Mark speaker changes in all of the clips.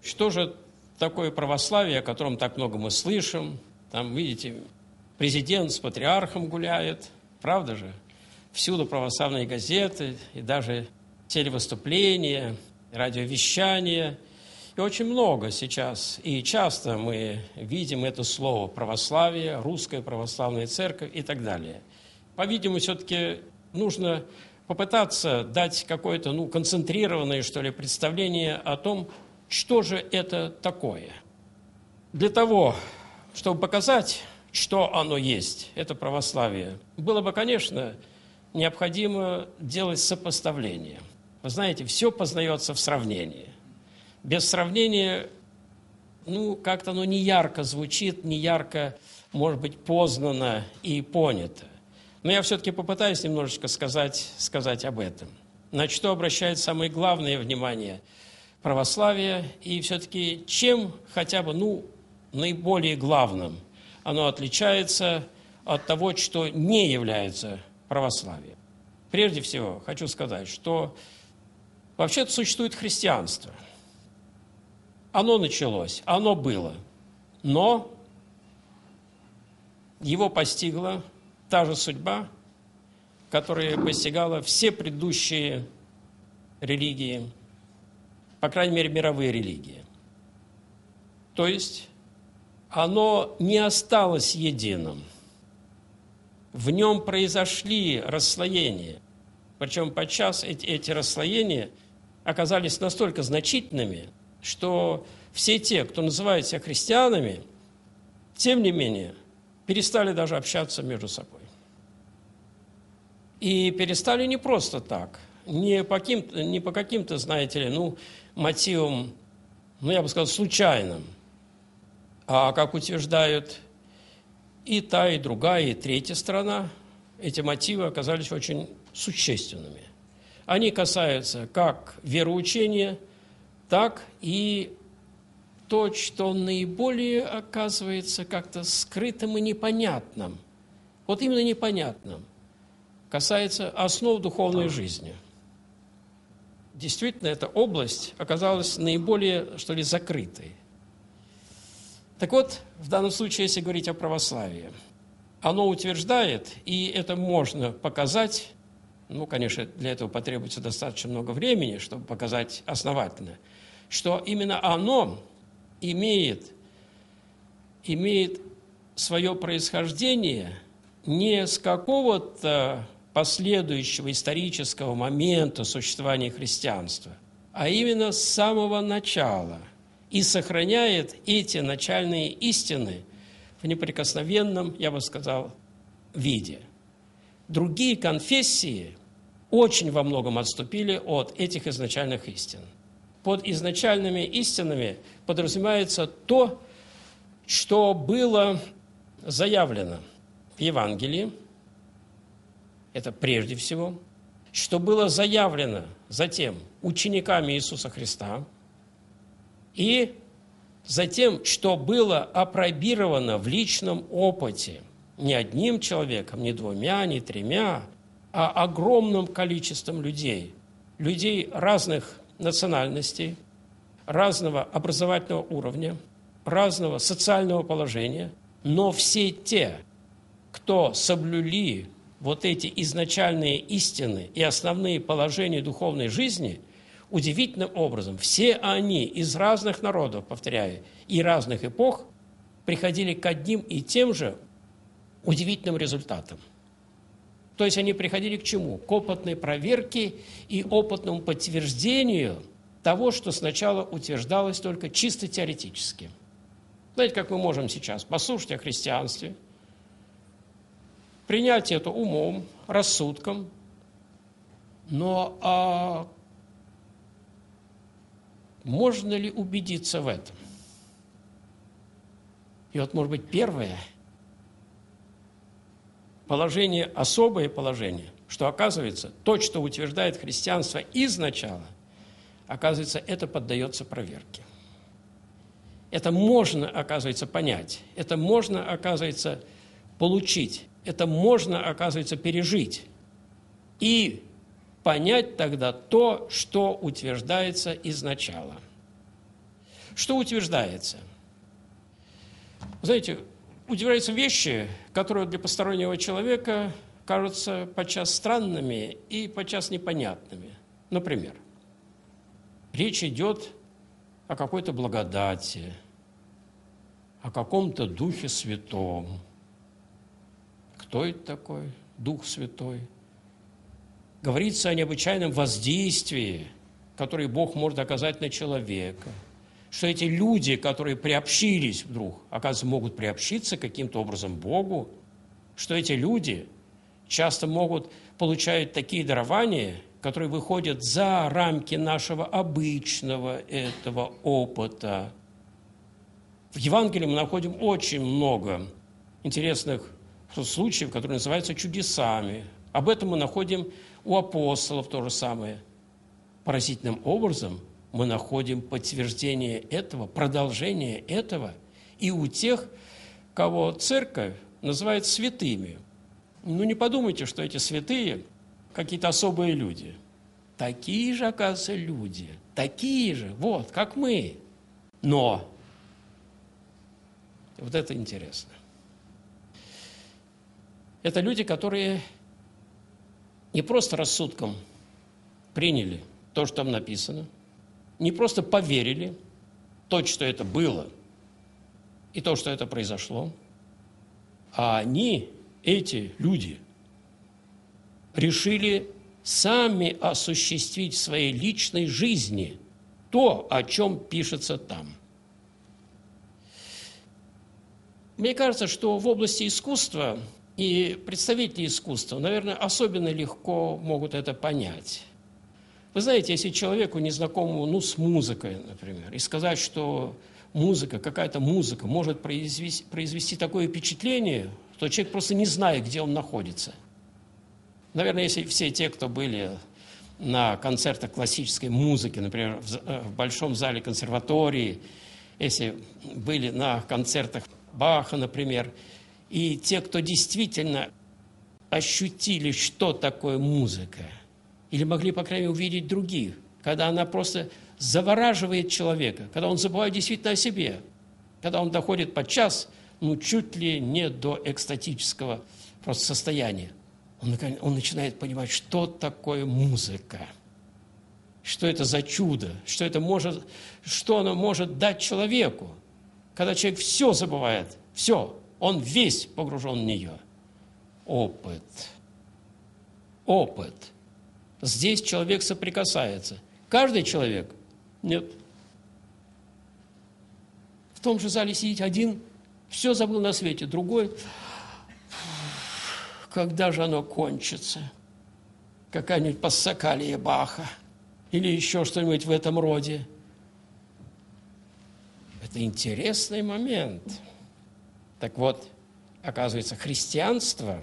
Speaker 1: Что же такое православие, о котором так много мы слышим? Там, видите, президент с патриархом гуляет, правда же? Всюду православные газеты, и даже телевыступления, радиовещания. И очень много сейчас, и часто мы видим это слово «православие», «русская православная церковь» и так далее. По-видимому, все-таки нужно попытаться дать какое-то концентрированное, что ли, представление о том, что же это такое. Для того, чтобы показать, что оно есть, это православие, было бы, конечно, необходимо делать сопоставление. Вы знаете, все познается в сравнении. Без сравнения, как-то оно не ярко звучит, не ярко, может быть, познано и понято. Но я все-таки попытаюсь немножечко сказать об этом. На что обращает самое главное внимание православие, и все-таки чем хотя бы, наиболее главным оно отличается от того, что не является православием. Прежде всего, хочу сказать, что вообще-то существует христианство. Оно началось, оно было, но его постигла та же судьба, которая постигала все предыдущие религии, по крайней мере, мировые религии. То есть оно не осталось единым. В нем произошли расслоения. Причем подчас эти расслоения оказались настолько значительными, что все те, кто называет себя христианами, тем не менее, перестали даже общаться между собой. И перестали не просто так, не по каким-то, знаете ли, мотивам, я бы сказал, случайным, а, как утверждают и та, и другая, и третья сторона, эти мотивы оказались очень существенными. Они касаются как вероучения, так и то, что наиболее оказывается как-то скрытым и непонятным. Вот именно непонятным. Касается основ духовной жизни. Действительно, эта область оказалась наиболее, что ли, закрытой. Так вот, в данном случае, если говорить о православии, оно утверждает, и это можно показать, конечно, для этого потребуется достаточно много времени, чтобы показать основательно, что именно оно имеет свое происхождение не с какого-то последующего исторического момента существования христианства, а именно с самого начала, и сохраняет эти начальные истины в неприкосновенном, я бы сказал, виде. Другие конфессии очень во многом отступили от этих изначальных истин. Под изначальными истинами подразумевается то, что было заявлено в Евангелии, это прежде всего, что было заявлено затем учениками Иисуса Христа, и затем, что было апробировано в личном опыте не одним человеком, не двумя, не тремя, а огромным количеством людей разных национальностей, разного образовательного уровня, разного социального положения, но все те, кто соблюли вот эти изначальные истины и основные положения духовной жизни, удивительным образом, все они из разных народов, повторяю, и разных эпох приходили к одним и тем же удивительным результатам. То есть они приходили к чему? К опытной проверке и опытному подтверждению того, что сначала утверждалось только чисто теоретически. Знаете, как мы можем сейчас послушать о христианстве, принять это умом, рассудком, но можно ли убедиться в этом? И вот, может быть, первое положение, особое положение, что, оказывается, то, что утверждает христианство изначала, оказывается, это поддается проверке. Это можно, оказывается, понять, это можно, оказывается, получить, это можно, оказывается, пережить и понять тогда то, что утверждается изначала. Что утверждается? Знаете, утверждаются вещи, которые для постороннего человека кажутся подчас странными и подчас непонятными. Например, речь идет о какой-то благодати, о каком-то Духе Святом. Кто это такой Дух Святой? Говорится о необычайном воздействии, которое Бог может оказать на человека. Что эти люди, которые приобщились вдруг, оказывается, могут приобщиться каким-то образом Богу. Что эти люди часто могут получать такие дарования, которые выходят за рамки нашего обычного этого опыта. В Евангелии мы находим очень много интересных случаев, которые называются чудесами. Об этом мы находим у апостолов то же самое. Поразительным образом мы находим подтверждение этого, продолжение этого и у тех, кого церковь называет святыми. Ну, не подумайте, что эти святые какие-то особые люди. Такие же, оказывается, люди. Такие же, вот, как мы. Но вот это интересно. Это люди, которые не просто рассудком приняли то, что там написано, не просто поверили в то, что это было, и то, что это произошло, а они, эти люди, решили сами осуществить в своей личной жизни то, о чем пишется там. Мне кажется, что в области искусства и представители искусства, наверное, особенно легко могут это понять. Вы знаете, если человеку незнакомому, с музыкой, например, и сказать, что музыка, какая-то музыка может произвести такое впечатление, то человек просто не знает, где он находится. Наверное, если все те, кто были на концертах классической музыки, например, в Большом зале консерватории, если были на концертах Баха, например, и те, кто действительно ощутили, что такое музыка, или могли, по крайней мере, увидеть других, когда она просто завораживает человека, когда он забывает действительно о себе, когда он доходит подчас, чуть ли не до экстатического просто состояния. Он начинает понимать, что такое музыка, что это за чудо, что оно может дать человеку, когда человек все забывает, все, он весь погружен в нее. Опыт. Здесь человек соприкасается. Каждый человек? Нет. В том же зале сидит один, все забыл на свете, другой. Когда же оно кончится? Какая-нибудь пассакалия Баха или еще что-нибудь в этом роде. Это интересный момент. Так вот, оказывается, христианство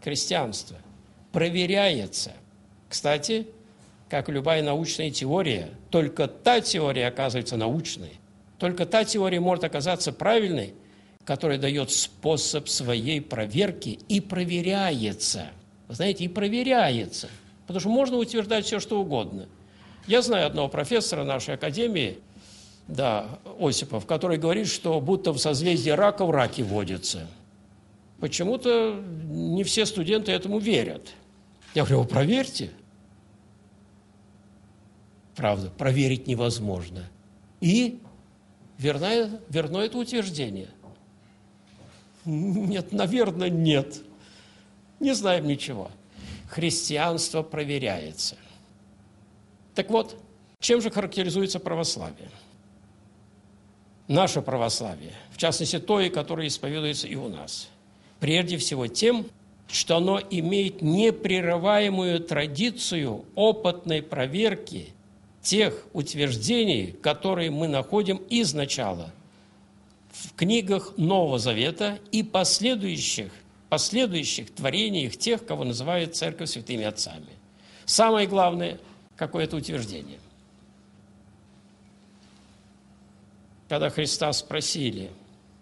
Speaker 1: проверяется. Кстати, как и любая научная теория, только та теория оказывается научной, только та теория может оказаться правильной, которая дает способ своей проверки и проверяется. Вы знаете, и проверяется. Потому что можно утверждать все, что угодно. Я знаю одного профессора нашей академии, Осипов, который говорит, что будто в созвездии рака в раке водится. Почему-то не все студенты этому верят. Я говорю, вы проверьте. Правда, проверить невозможно. И верно это утверждение. Нет, наверное, нет. Не знаем ничего. Христианство проверяется. Так вот, чем же характеризуется православие? Наше православие, в частности, то, которое исповедуется и у нас. Прежде всего тем, что оно имеет непрерываемую традицию опытной проверки тех утверждений, которые мы находим изначала в книгах Нового Завета и последующих творениях тех, кого называют Церковь святыми отцами. Самое главное, какое-то утверждение. Когда Христа спросили,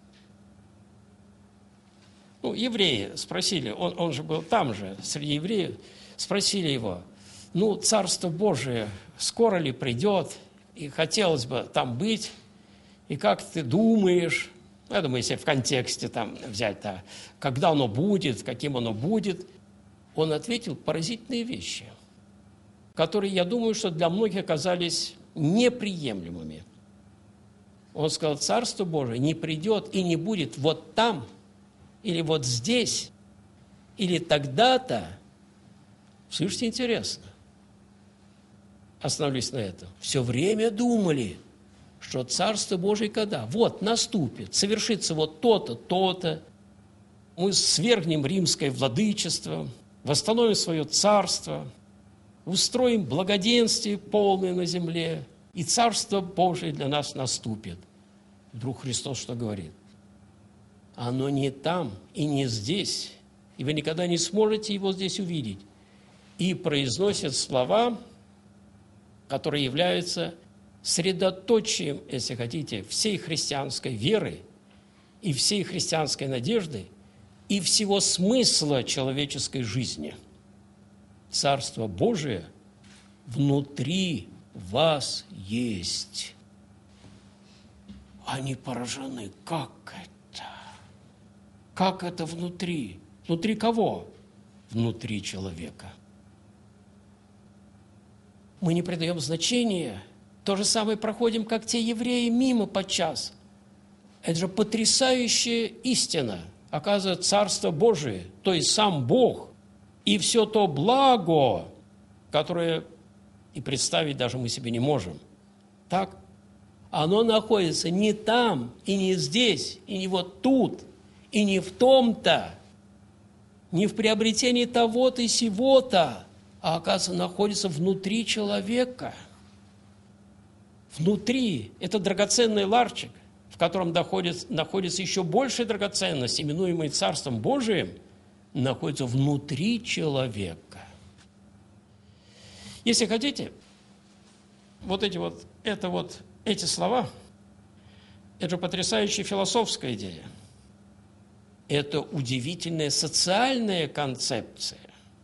Speaker 1: евреи спросили, он же был там же, среди евреев, спросили его, Царство Божие скоро ли придет, и хотелось бы там быть. И как ты думаешь, я думаю, если в контексте там взять, да, когда оно будет, каким оно будет, он ответил поразительные вещи, которые, я думаю, что для многих оказались неприемлемыми. Он сказал, Царство Божие не придет и не будет вот там, или вот здесь, или тогда-то. Слышите, интересно. Остановлюсь на этом. Все время думали, что Царство Божие когда? Вот, наступит, совершится вот то-то, то-то. Мы свергнем римское владычество, восстановим свое царство, устроим благоденствие полное на земле, и Царство Божие для нас наступит. Вдруг Христос что говорит? Оно не там и не здесь, и вы никогда не сможете его здесь увидеть. И произносит слова, которые являются средоточием, если хотите, всей христианской веры и всей христианской надежды и всего смысла человеческой жизни. Царство Божие внутри вас есть. Они поражены. Как это? Как это внутри? Внутри кого? Внутри человека. Мы не придаем значения. То же самое проходим, как те евреи, мимо подчас. Это же потрясающая истина. Оказывается, Царство Божие, то есть сам Бог, и все то благо, которое и представить даже мы себе не можем. Так? Оно находится не там, и не здесь, и не вот тут, и не в том-то, не в приобретении того-то и сего-то, а, оказывается, находится внутри человека. Внутри. Это драгоценный ларчик, в котором находится еще большая драгоценность, именуемая Царством Божиим, находится внутри человека. Если хотите, эти слова, это потрясающая философская идея. Это удивительная социальная концепция.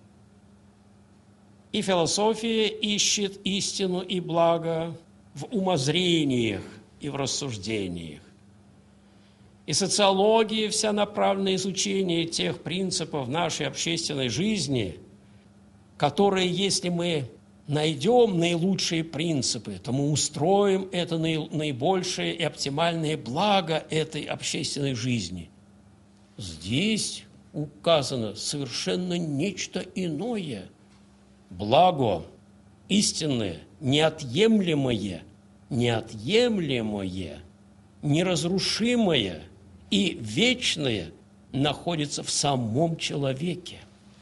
Speaker 1: И философия ищет истину и благо в умозрениях и в рассуждениях. И социология вся направлена на изучение тех принципов нашей общественной жизни, которые, если мы найдем наилучшие принципы, то мы устроим это наибольшее и оптимальное благо этой общественной жизни. Здесь указано совершенно нечто иное. Благо, истинное, неотъемлемое, неразрушимое и вечное находится в самом человеке.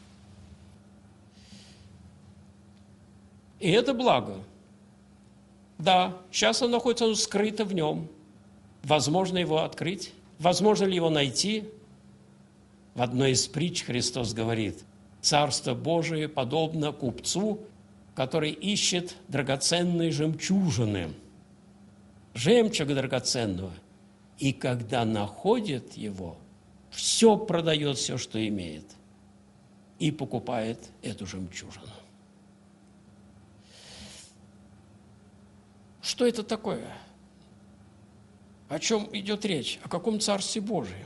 Speaker 1: И это благо. Да, сейчас оно находится скрыто в нем. Возможно его открыть? Возможно ли его найти? В одной из притч Христос говорит, Царство Божие подобно купцу, который ищет драгоценные жемчужины, жемчуга драгоценного, и когда находит его, все продает, все, что имеет, и покупает эту жемчужину. Что это такое? О чем идет речь? О каком Царстве Божьем?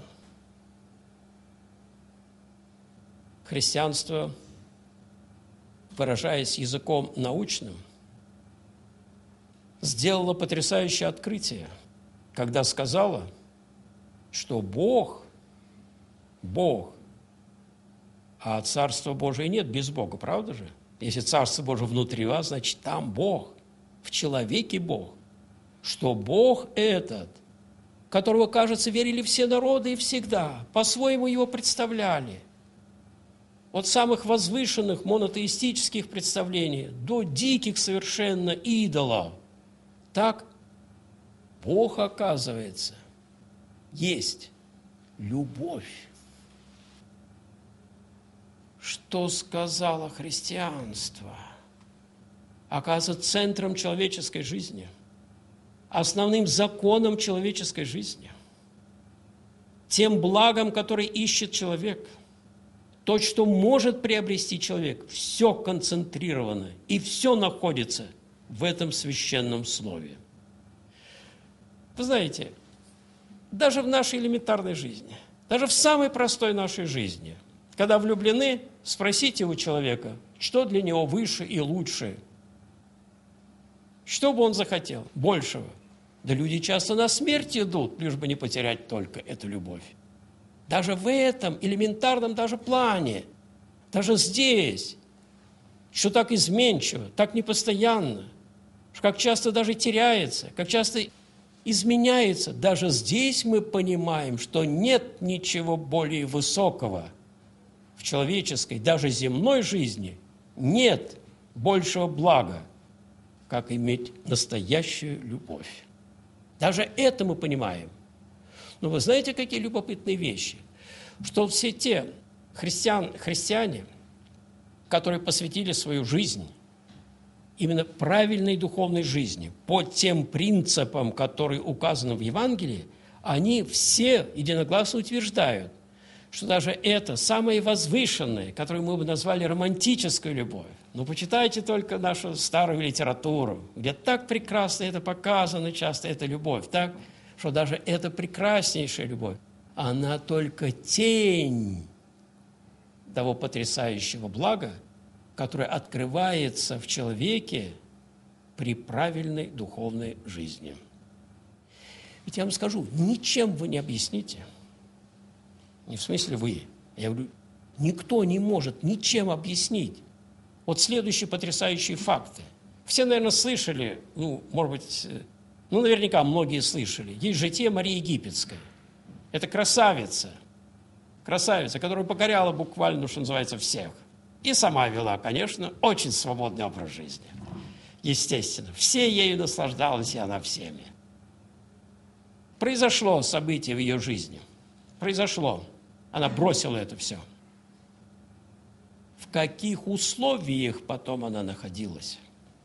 Speaker 1: Христианство, выражаясь языком научным, сделало потрясающее открытие, когда сказала, что Бог, а Царства Божия нет без Бога, правда же? Если Царство Божие внутри вас, значит, там Бог, в человеке Бог. Что Бог этот, которого, кажется, верили все народы и всегда, по-своему его представляли, от самых возвышенных монотеистических представлений до диких совершенно идолов. Так Бог, оказывается, есть любовь. Что сказало христианство? Оказывается, центром человеческой жизни, основным законом человеческой жизни, тем благом, которое ищет человек, то, что может приобрести человек, все концентрировано и все находится в этом священном слове. Вы знаете, даже в нашей элементарной жизни, даже в самой простой нашей жизни, когда влюблены, спросите у человека, что для него выше и лучше, что бы он захотел большего. Да люди часто на смерть идут, лишь бы не потерять только эту любовь. Даже в этом элементарном даже плане, даже здесь, что так изменчиво, так непостоянно, что как часто даже теряется, как часто изменяется, даже здесь мы понимаем, что нет ничего более высокого в человеческой, даже земной жизни, нет большего блага, как иметь настоящую любовь. Даже это мы понимаем. Но вы знаете, какие любопытные вещи? Что все те христиане, которые посвятили свою жизнь именно правильной духовной жизни, по тем принципам, которые указаны в Евангелии, они все единогласно утверждают, что даже это самое возвышенное, которое мы бы назвали романтической любовью. Но почитайте только нашу старую литературу, где так прекрасно это показано, часто эта любовь, так, что даже эта прекраснейшая любовь, она только тень того потрясающего блага, которое открывается в человеке при правильной духовной жизни. Ведь я вам скажу, ничем вы не объясните, не в смысле вы, я говорю, никто не может ничем объяснить вот следующие потрясающие факты. Все, наверное, слышали, может быть, наверняка многие слышали, есть житие Марии Египетской. Это красавица, которая покоряла буквально, что называется, всех. И сама вела, конечно, очень свободный образ жизни. Естественно, все ею наслаждалась, и она всеми. Произошло событие в ее жизни. Произошло. Она бросила это все. В каких условиях потом она находилась?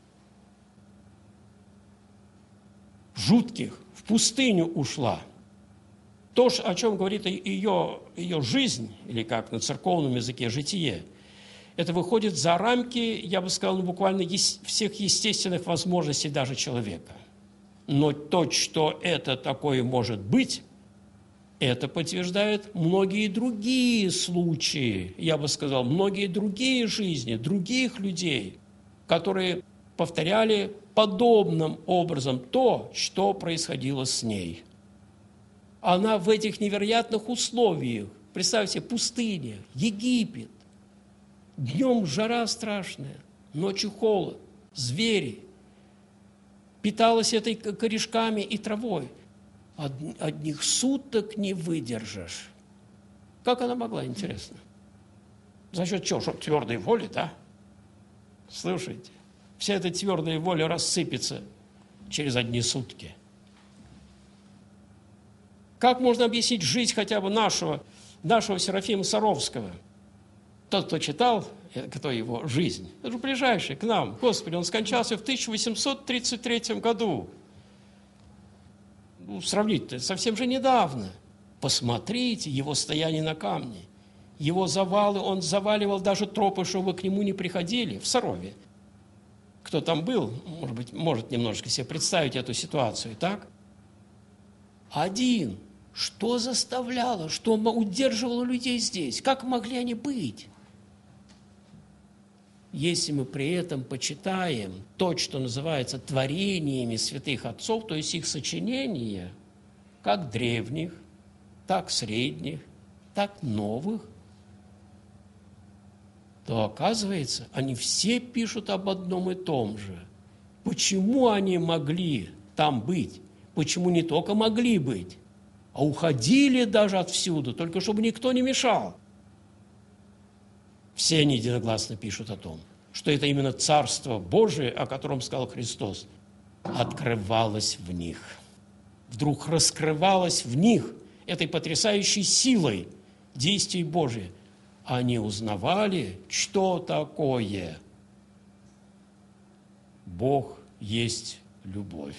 Speaker 1: Жутких. В пустыню ушла. То, о чем говорит ее жизнь, или как на церковном языке житие, это выходит за рамки, я бы сказал, буквально всех естественных возможностей даже человека. Но то, что это такое может быть, это подтверждают многие другие случаи, я бы сказал, многие другие жизни, других людей, которые повторяли подобным образом то, что происходило с ней. Она в этих невероятных условиях, представьте, пустыня, Египет, днем жара страшная, ночью холод, звери, питалась этой корешками и травой. Одних суток не выдержишь. Как она могла, интересно? За счет чего? Что, твердой воли, да? Слушайте, вся эта твердая воля рассыпется через одни сутки. Как можно объяснить жизнь хотя бы нашего Серафима Саровского? Тот, кто читал, кто его жизнь, это же ближайший к нам. Господи, он скончался в 1833 году. Сравнить-то совсем же недавно. Посмотрите его стояние на камне. Его завалы, он заваливал даже тропы, чтобы к нему не приходили, в Сарове. Кто там был, может быть, может немножко себе представить эту ситуацию, так? Один. Что заставляло, что удерживало людей здесь? Как могли они быть? Если мы при этом почитаем то, что называется творениями святых отцов, то есть их сочинения, как древних, так средних, так новых, то оказывается, они все пишут об одном и том же. Почему они могли там быть? Почему не только могли быть, а уходили даже отсюда, только чтобы никто не мешал? Все они единогласно пишут о том, что это именно Царство Божие, о котором сказал Христос, открывалось в них. Вдруг раскрывалось в них этой потрясающей силой действий Божия. Они узнавали, что такое Бог есть любовь.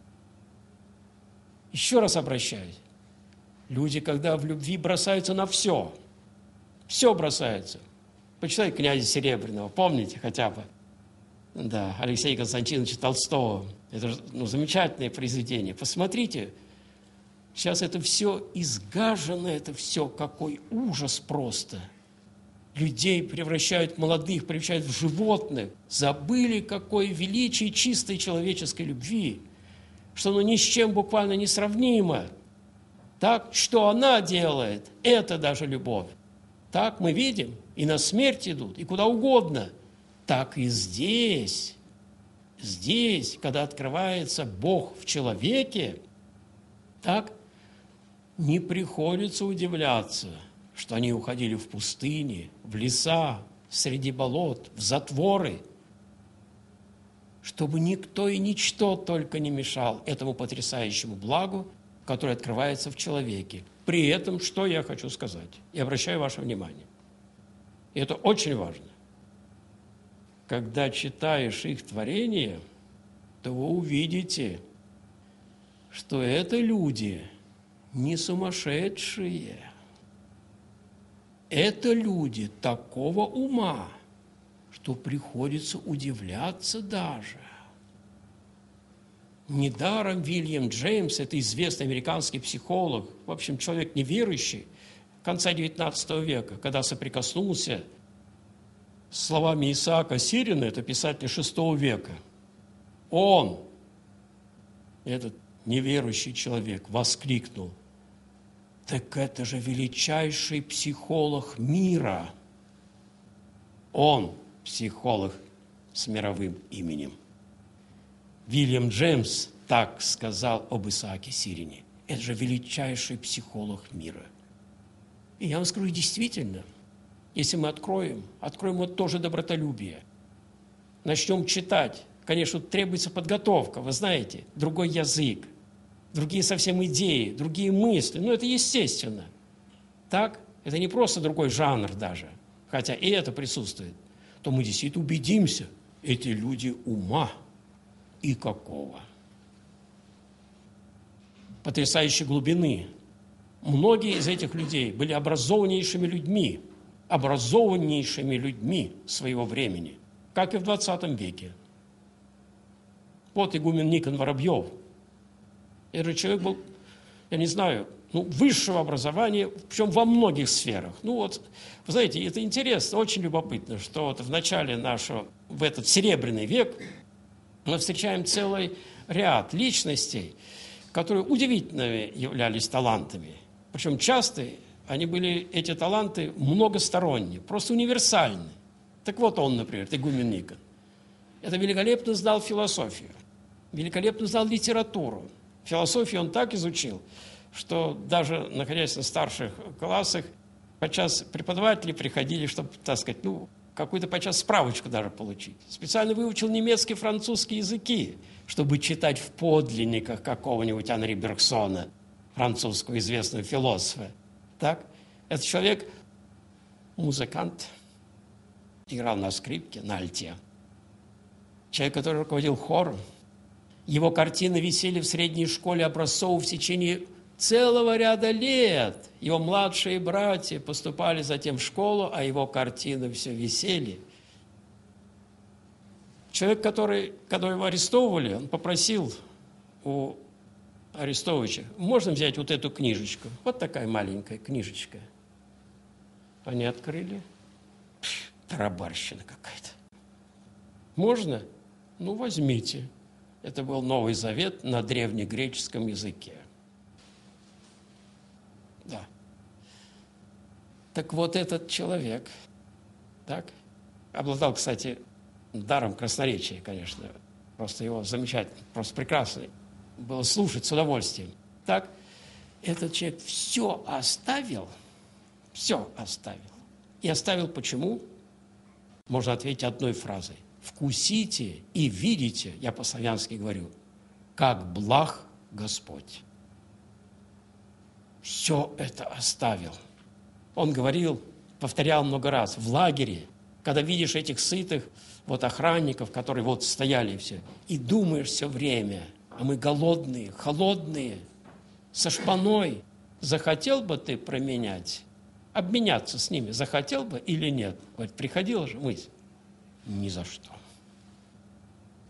Speaker 1: Еще раз обращаюсь. Люди, когда в любви бросаются на все бросаются. Почитай князя Серебряного, помните хотя бы? Да, Алексея Константиновича Толстого. Это же замечательное произведение. Посмотрите, сейчас это все изгажено, это все, какой ужас просто. Людей превращают, молодых превращают в животных. Забыли, какое величие чистой человеческой любви, что оно ни с чем буквально не сравнимо. Так, что она делает, это даже любовь. Так мы видим, и на смерть идут, и куда угодно. Так и здесь, когда открывается Бог в человеке, так не приходится удивляться, что они уходили в пустыни, в леса, среди болот, в затворы, чтобы никто и ничто только не мешал этому потрясающему благу, которое открывается в человеке. При этом, что я хочу сказать, и обращаю ваше внимание, и это очень важно, когда читаешь их творения, то вы увидите, что это люди не сумасшедшие. Это люди такого ума, что приходится удивляться даже. Недаром Вильям Джеймс, это известный американский психолог, в общем, человек неверующий, конца XIX века, когда соприкоснулся с словами Исаака Сирина, это писатель VI века, он, этот неверующий человек, воскликнул: так это же величайший психолог мира. Он психолог с мировым именем. Вильям Джеймс так сказал об Исааке Сирине. Это же величайший психолог мира. И я вам скажу, действительно, если мы откроем вот тоже добротолюбие, начнем читать, конечно, требуется подготовка, вы знаете, другой язык, другие совсем идеи, другие мысли, но это естественно. Так, это не просто другой жанр даже, хотя и это присутствует, то мы действительно убедимся, эти люди ума и какого. Потрясающей глубины. Многие из этих людей были образованнейшими людьми своего времени, как и в 20 веке. Вот игумен Никон Воробьев. Этот человек был, я не знаю, высшего образования, причем во многих сферах. Вы знаете, это интересно, очень любопытно, что вот в начале нашего, в этот серебряный век, мы встречаем целый ряд личностей, которые удивительными являлись талантами. Причем часто они были, эти таланты, многосторонние, просто универсальны. Так вот он, например, игумен Никон. Это великолепно знал философию, великолепно знал литературу. Философию он так изучил, что даже находясь на старших классах, подчас преподаватели приходили, чтобы, так сказать, какую-то подчас справочку даже получить. Специально выучил немецкий, французский языки, чтобы читать в подлинниках какого-нибудь Анри Бергсона, французского известного философа. Так? Этот человек музыкант, играл на скрипке, на альте. Человек, который руководил хором. Его картины висели в средней школе образцов в течение целого ряда лет. Его младшие братья поступали затем в школу, а его картины все висели. Человек, который, когда его арестовывали, он попросил у арестовывающих: можно взять вот эту книжечку? Вот такая маленькая книжечка. Они открыли. Тарабарщина какая-то. Можно? Возьмите. Это был Новый Завет на древнегреческом языке. Да. Так вот этот человек, так, обладал, кстати, даром красноречия, конечно, просто его замечательно, просто прекрасно было слушать с удовольствием. Так, этот человек все оставил. И оставил почему? Можно ответить одной фразой. Вкусите и видите, я по-славянски говорю, как благ Господь. Все это оставил. Он говорил, повторял много раз, в лагере, когда видишь этих сытых охранников, которые стояли все, и думаешь все время, а мы голодные, холодные, со шпаной. Захотел бы ты променять, обменяться с ними, захотел бы или нет? Говорит, приходила же мысль. Ни за что.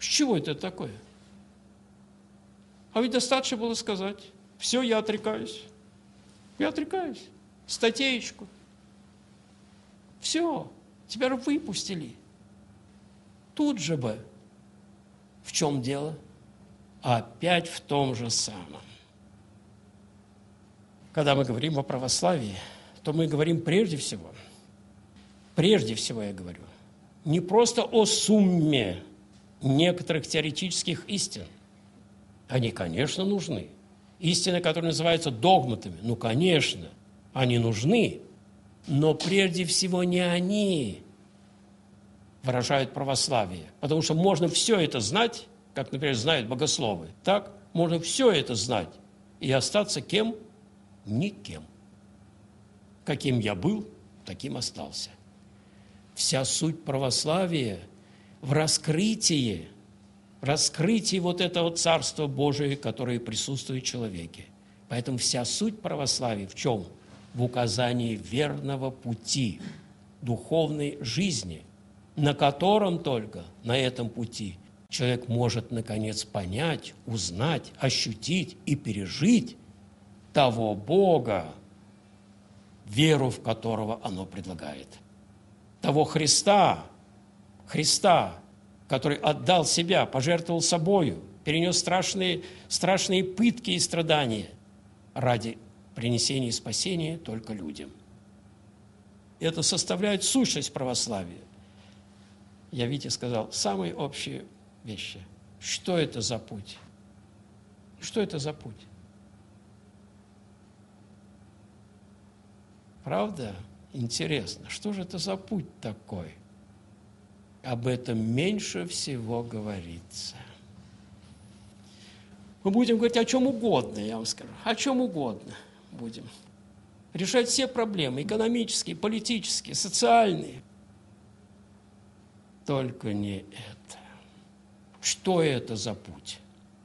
Speaker 1: С чего это такое? А ведь достаточно было сказать: все, я отрекаюсь. Я отрекаюсь. Статейку. Все, тебя выпустили. Тут же бы. В чем дело? Опять в том же самом. Когда мы говорим о православии, то мы говорим прежде всего я говорю, не просто о сумме некоторых теоретических истин. Они, конечно, нужны. Истины, которые называются догматами, ну, конечно, они нужны, но прежде всего не они выражают православие. Потому что можно все это знать, как, например, знают богословы. Так, можно все это знать и остаться кем? Никем. Каким я был, таким остался. Вся суть православия в раскрытии вот этого Царства Божия, которое присутствует в человеке. Поэтому вся суть православия в чем? В указании верного пути духовной жизни, на котором только, на этом пути, человек может, наконец, понять, узнать, ощутить и пережить того Бога, веру в которого оно предлагает. Того Христа, который отдал себя, пожертвовал собою, перенес страшные пытки и страдания ради принесения спасения только людям. Это составляет сущность православия. Я, Вите, сказал самые общие вещи. Что это за путь? Что это за путь? Правда? Интересно, что же это за путь такой? Об этом меньше всего говорится. Мы будем говорить о чем угодно, я вам скажу. О чем угодно будем. Решать все проблемы, экономические, политические, социальные. Только не это. Что это за путь?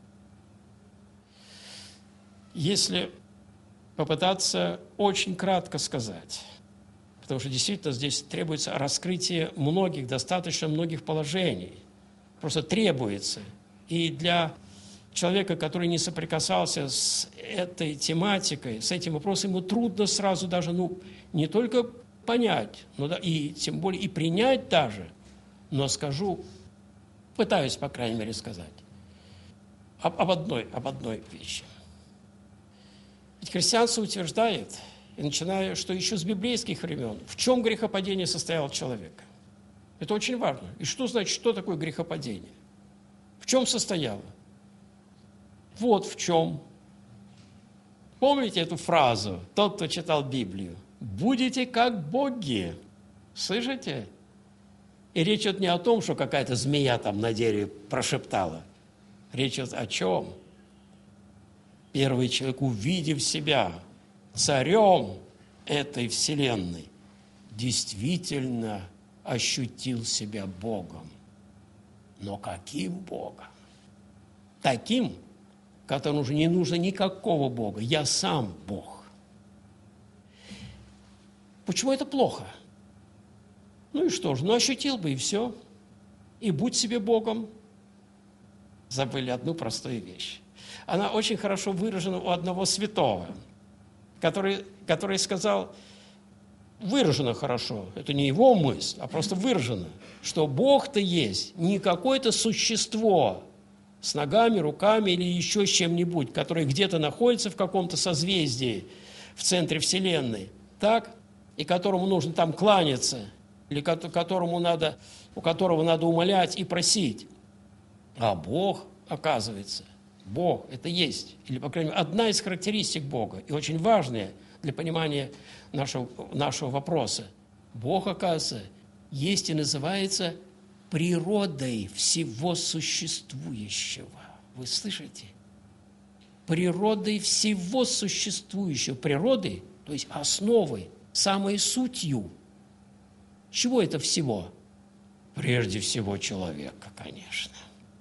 Speaker 1: Если попытаться очень кратко сказать, потому что действительно здесь требуется раскрытие достаточно многих положений. Просто требуется. И для человека, который не соприкасался с этой тематикой, с этим вопросом, ему трудно сразу даже, не только понять, но и тем более и принять даже, но пытаюсь, по крайней мере, сказать об одной вещи. Ведь христианство утверждает, и начиная, что еще с библейских времен, в чем грехопадение состояло человека. Это очень важно. И что значит, что такое грехопадение? В чем состояло? Вот в чем. Помните эту фразу? Тот, кто читал Библию. «Будете как боги». Слышите? И речь идет не о том, что какая-то змея там на дереве прошептала. Речь идет о чем? Первый человек, увидев себя царем этой вселенной, действительно ощутил себя Богом. Но каким Богом? Таким, которому уже не нужно никакого Бога. Я сам Бог. Почему это плохо? Ну и что же? Ощутил бы и все. И будь себе Богом. Забыли одну простую вещь. Она очень хорошо выражена у одного святого, который сказал, выражено хорошо, это не его мысль, а просто выражено, что Бог-то есть не какое-то существо с ногами, руками или еще с чем-нибудь, которое где-то находится в каком-то созвездии в центре Вселенной, так, и которому нужно там кланяться, или у которого надо умолять и просить. А Бог, оказывается, Бог – это есть, или, по крайней мере, одна из характеристик Бога, и очень важная для понимания нашего вопроса. Бог, оказывается, есть и называется природой всего существующего. Вы слышите? Природой всего существующего. Природой, то есть основой, самой сутью. Чего это всего? Прежде всего человека, конечно.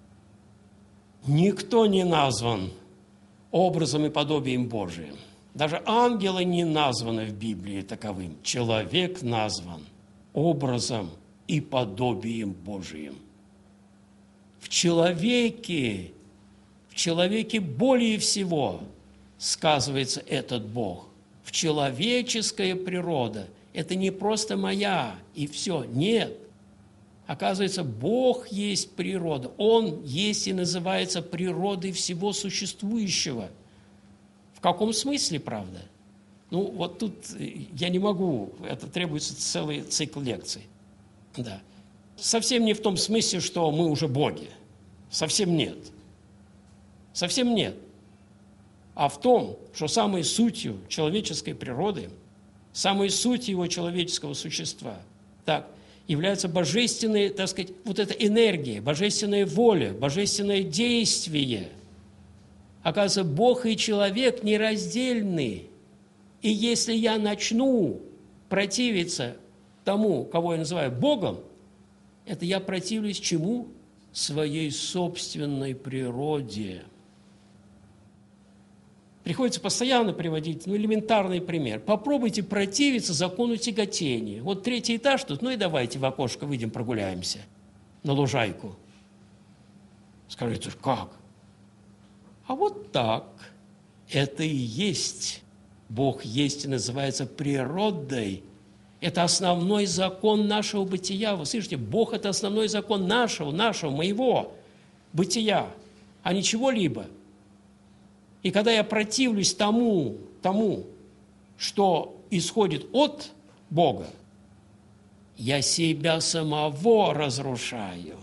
Speaker 1: Никто не назван образом и подобием Божиим. Даже ангелы не названы в Библии таковым. Человек назван образом и подобием Божиим. В человеке более всего сказывается этот Бог. В человеческая природа. Это не просто моя, и все. Нет. Оказывается, Бог есть природа. Он есть и называется природой всего существующего. В каком смысле, правда? Ну, вот тут я не могу, это требуется целый цикл лекций. Да. Совсем не в том смысле, что мы уже боги. Совсем нет. Совсем нет. А в том, что самой сутью человеческой природы, самой сутью его человеческого существа, так, является божественная, так сказать, вот эта энергия, божественная воля, божественное действие. Оказывается, Бог и человек нераздельны. И если я начну противиться тому, кого я называю Богом, это я противлюсь чему? Своей собственной природе. Приходится постоянно приводить элементарный пример. Попробуйте противиться закону тяготения. Вот 3-й этаж тут, и давайте в окошко выйдем, прогуляемся на лужайку. Скажите, как? А вот так. Это и есть. Бог есть и называется природой. Это основной закон нашего бытия. Вы слышите, Бог – это основной закон нашего, моего бытия, а не чего-либо. И когда я противлюсь тому, что исходит от Бога, я себя самого разрушаю.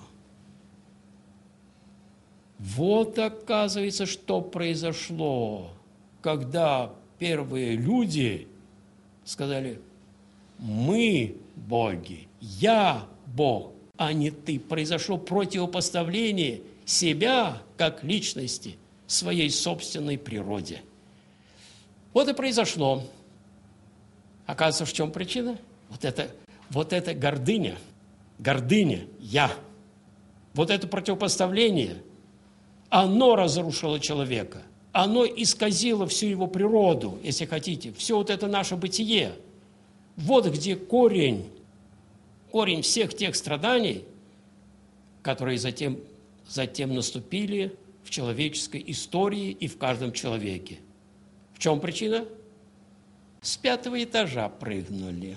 Speaker 1: Вот, оказывается, что произошло, когда первые люди сказали: мы боги, я Бог, а не ты. Произошло противопоставление себя как личности своей собственной природе. Вот и произошло. Оказывается, в чем причина? Вот это гордыня, я. Вот это противопоставление, оно разрушило человека. Оно исказило всю его природу, если хотите, все вот это наше бытие. Вот где корень всех тех страданий, которые затем наступили в человеческой истории и в каждом человеке. В чем причина? С 5-го этажа прыгнули.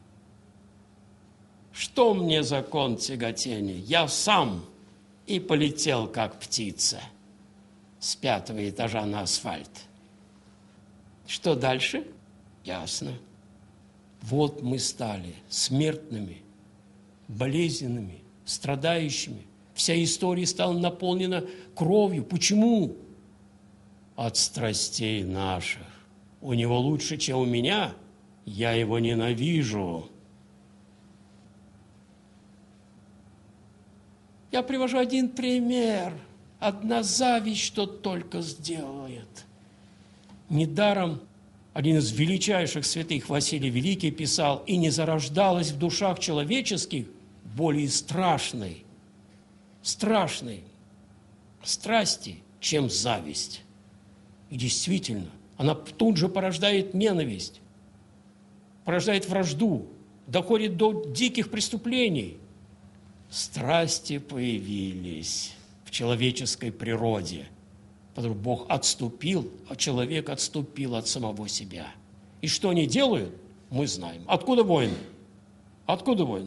Speaker 1: Что мне закон тяготения? Я сам и полетел, как птица, с 5-го этажа на асфальт. Что дальше? Ясно. Вот мы стали смертными, болезненными, страдающими. Вся история стала наполнена кровью. Почему? От страстей наших. У него лучше, чем у меня, я его ненавижу. Я привожу один пример. Одна зависть, что только сделает. Недаром один из величайших святых, Василий Великий, писал: «И не зарождалась в душах человеческих более страшной страсти, чем зависть». И действительно, она тут же порождает ненависть, порождает вражду, доходит до диких преступлений. Страсти появились в человеческой природе, потому что Бог отступил, а человек отступил от самого себя. И что они делают, мы знаем. Откуда войны? Откуда?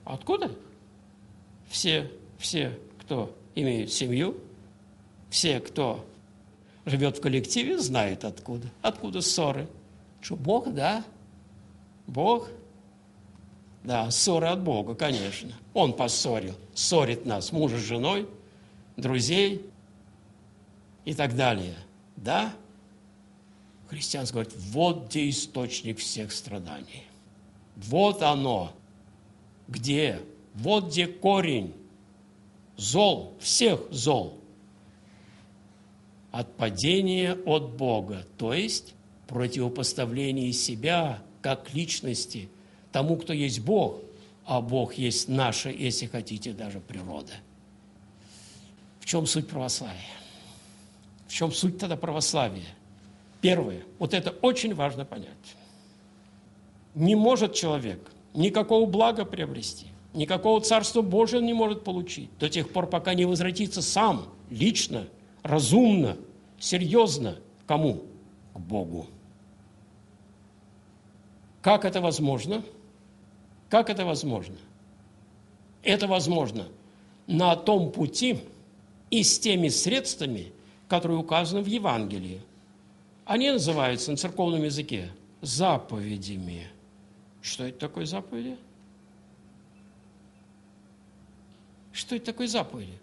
Speaker 1: Все, кто имеет семью, все, кто живет в коллективе, знают откуда. Откуда ссоры? Что, Бог, да? Бог? Да, ссоры от Бога, конечно. Он поссорил, ссорит нас, мужа с женой, друзей и так далее. Да? Христианство говорит: вот где источник всех страданий. Вот оно. Где? Вот где корень зол, всех зол. Отпадение от Бога, то есть противопоставление себя как личности тому, кто есть Бог, а Бог есть наша, если хотите, даже природа. В чем суть православия? В чем суть тогда православия? Первое, вот это очень важно понять. Не может человек никакого блага приобрести, Никакого Царства Божия он не может получить до тех пор, пока не возвратится сам, лично, разумно, серьезно. К кому? К Богу. Как это возможно? Как это возможно? Это возможно на том пути и с теми средствами, которые указаны в Евангелии. Они называются на церковном языке заповедями. Что это такое заповеди? Что это такое заповеди?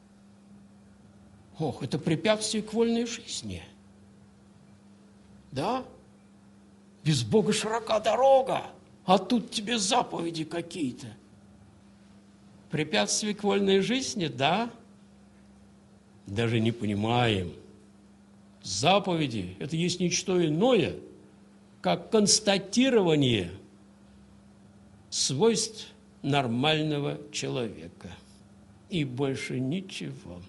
Speaker 1: Ох, это препятствие к вольной жизни. Да? Без Бога широка дорога, а тут тебе заповеди какие-то. Препятствие к вольной жизни, да? Даже не понимаем. Заповеди – это есть ничто иное, как констатирование свойств нормального человека. И больше ничего.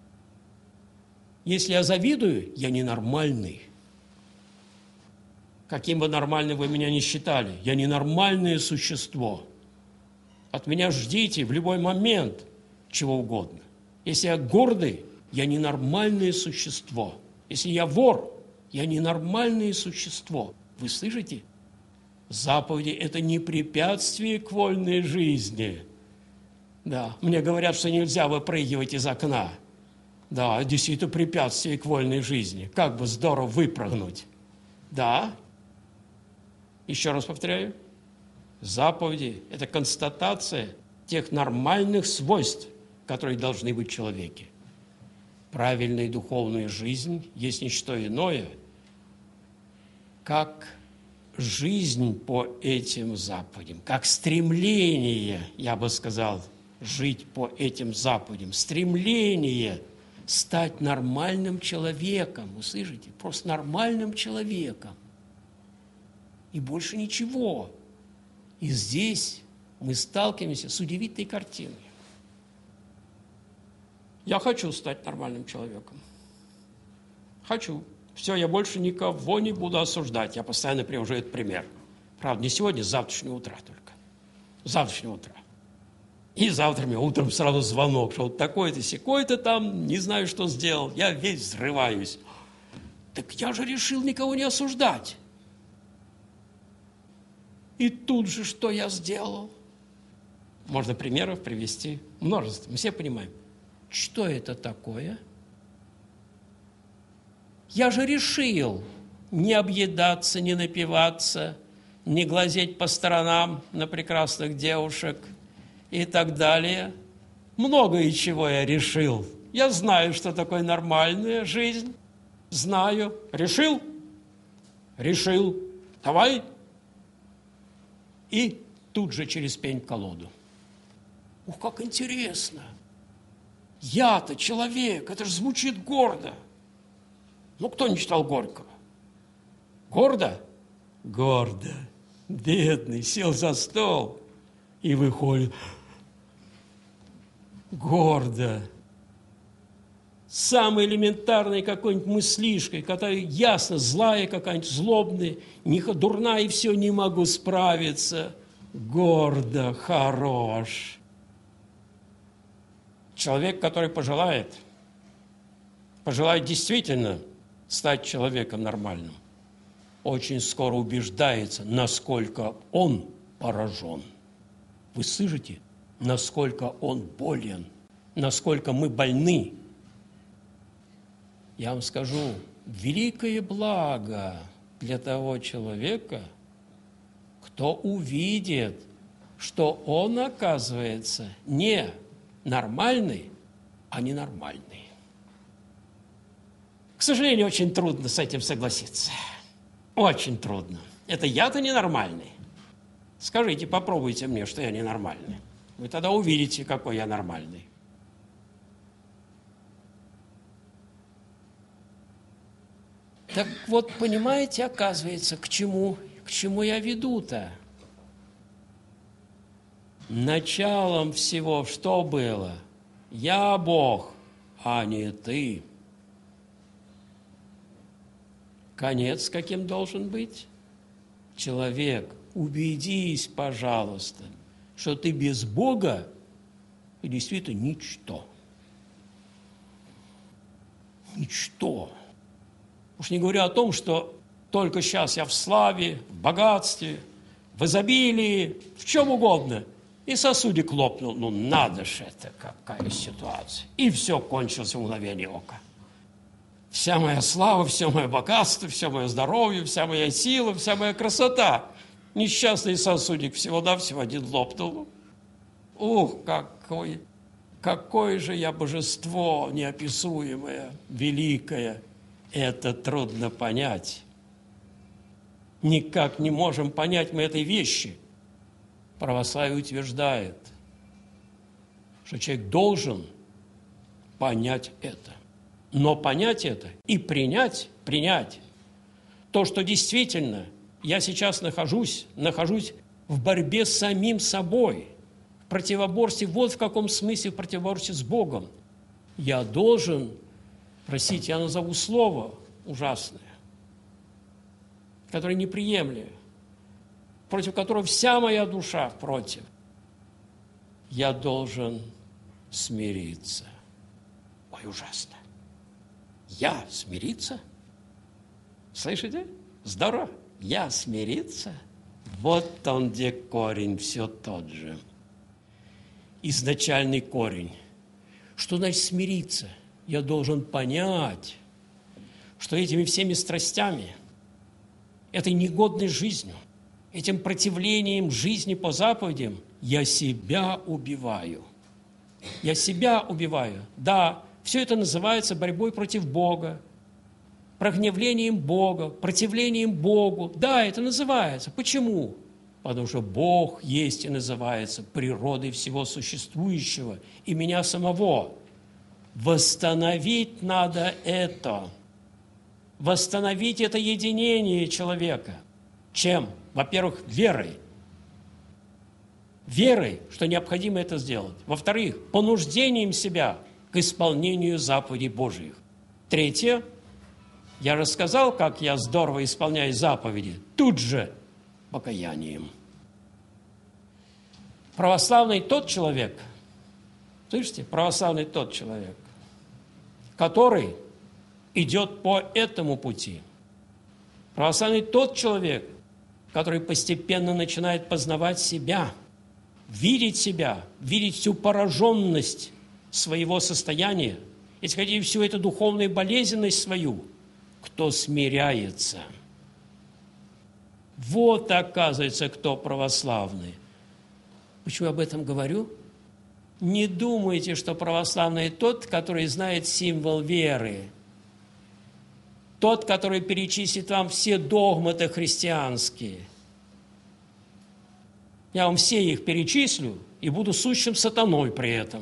Speaker 1: Если я завидую, я ненормальный. Каким бы нормальным вы меня ни считали, я ненормальное существо. От меня ждите в любой момент чего угодно. Если я гордый, я ненормальное существо. Если я вор, я ненормальное существо. Вы слышите? Заповеди – это не препятствие к вольной жизни. Да, мне говорят, что нельзя выпрыгивать из окна. Да, действительно препятствие к вольной жизни. Как бы здорово выпрыгнуть. Да. Еще раз повторяю. Заповеди – это констатация тех нормальных свойств, которые должны быть в человеке. Правильная духовная жизнь есть не что иное, как жизнь по этим заповедям, как стремление, я бы сказал, жить по этим заповедям, стремление стать нормальным человеком, вы слышите, просто нормальным человеком. И больше ничего. И здесь мы сталкиваемся с удивительной картиной. Я хочу стать нормальным человеком. Хочу. Все, я больше никого не буду осуждать. Я постоянно привожу этот пример. Правда, не сегодня, с завтрашнего утра только. С завтрашнего утра. И завтра мне утром сразу звонок, что вот такой-то, сякой-то там, не знаю, что сделал. Я весь взрываюсь. Так я же решил никого не осуждать. И тут же что я сделал? Можно примеров привести множество. Мы все понимаем. Что это такое? Я же решил не объедаться, не напиваться, не глазеть по сторонам на прекрасных девушек и так далее. Многое чего я решил. Я знаю, что такое нормальная жизнь. Знаю. Решил? Решил. Давай. И тут же через пень-колоду. Ух, как интересно. Я-то человек, это же звучит гордо. Ну, кто не читал Горького? Гордо? Гордо. Бедный, сел за стол и выходит. Гордо. Самой элементарной какой-нибудь мыслишкой, которая ясно злая какая-нибудь, злобная, дурная, и все, не могу справиться. Гордо, хорош. Человек, который пожелает действительно стать человеком нормальным, очень скоро убеждается, насколько он поражен. Вы слышите, насколько он болен, насколько мы больны. Я вам скажу, великое благо для того человека, кто увидит, что он, оказывается, не нормальный, а ненормальный. К сожалению, очень трудно с этим согласиться. Очень трудно. Это я-то ненормальный. Скажите, попробуйте мне, что я ненормальный. Вы тогда увидите, какой я нормальный. Так вот, понимаете, оказывается, к чему я веду-то? Началом всего что было? Я Бог, а не ты. Конец каким должен быть? Человек, убедись, пожалуйста, что ты без Бога ты действительно ничто. Ничто. Уж не говоря о том, что только сейчас я в славе, в богатстве, в изобилии, в чем угодно. И сосудик лопнул. Ну, надо же это, какая ситуация. И все кончилось в мгновение ока. Вся моя слава, все мое богатство, все мое здоровье, вся моя сила, вся моя красота. Несчастный сосудик всего-навсего один лопнул. Ух, какое же я божество неописуемое, великое. Это трудно понять. Никак не можем понять мы этой вещи. Православие утверждает, что человек должен понять это. Но понять это и принять то, что действительно я сейчас нахожусь в борьбе с самим собой, в противоборстве, вот в каком смысле в противоборстве с Богом. Я должен, простите, я назову слово ужасное, которое неприемлемо, против которого вся моя душа против. Я должен смириться. Ой, ужасно. Я смириться? Слышите? Здорово. Я смириться? Вот он, где корень, все тот же. Изначальный корень. Что значит смириться? Я должен понять, что этими всеми страстями, этой негодной жизнью, этим противлением жизни по заповедям я себя убиваю. Я себя убиваю. Да, все это называется борьбой против Бога, прогневлением Бога, противлением Богу. Да, это называется. Почему? Потому что Бог есть и называется природой всего существующего и меня самого. Восстановить надо это. Восстановить это единение человека. Чем? Во-первых, верой. Верой, что необходимо это сделать. Во-вторых, понуждением себя к исполнению заповедей Божьих. Третье, я рассказал, как я здорово исполняю заповеди. Тут же покаянием. Православный тот человек, слышите, православный тот человек, который идет по этому пути. Православный тот человек, который постепенно начинает познавать себя, видеть всю пораженность своего состояния, если хотите, всю эту духовную болезненность свою, кто смиряется. Вот, оказывается, кто православный. Почему я об этом говорю? Не думайте, что православный тот, который знает символ веры, тот, который перечислит вам все догматы христианские. Я вам все их перечислю и буду сущим сатаной при этом.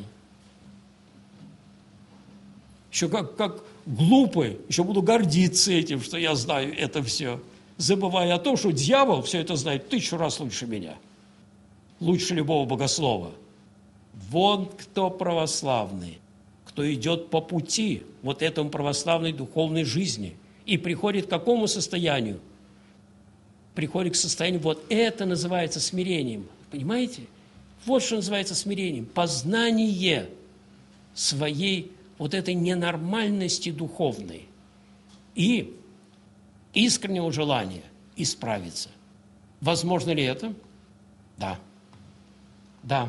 Speaker 1: Еще как глупый, еще буду гордиться этим, что я знаю это все, забывая о том, что дьявол все это знает 1000 раз лучше меня, лучше любого богослова. Вон кто православный, кто идет по пути вот этому православной духовной жизни и приходит к какому состоянию? Приходит к состоянию, вот это называется смирением. Понимаете? Вот что называется смирением. Познание своей вот этой ненормальности духовной и искреннего желания исправиться. Возможно ли это? Да. Да.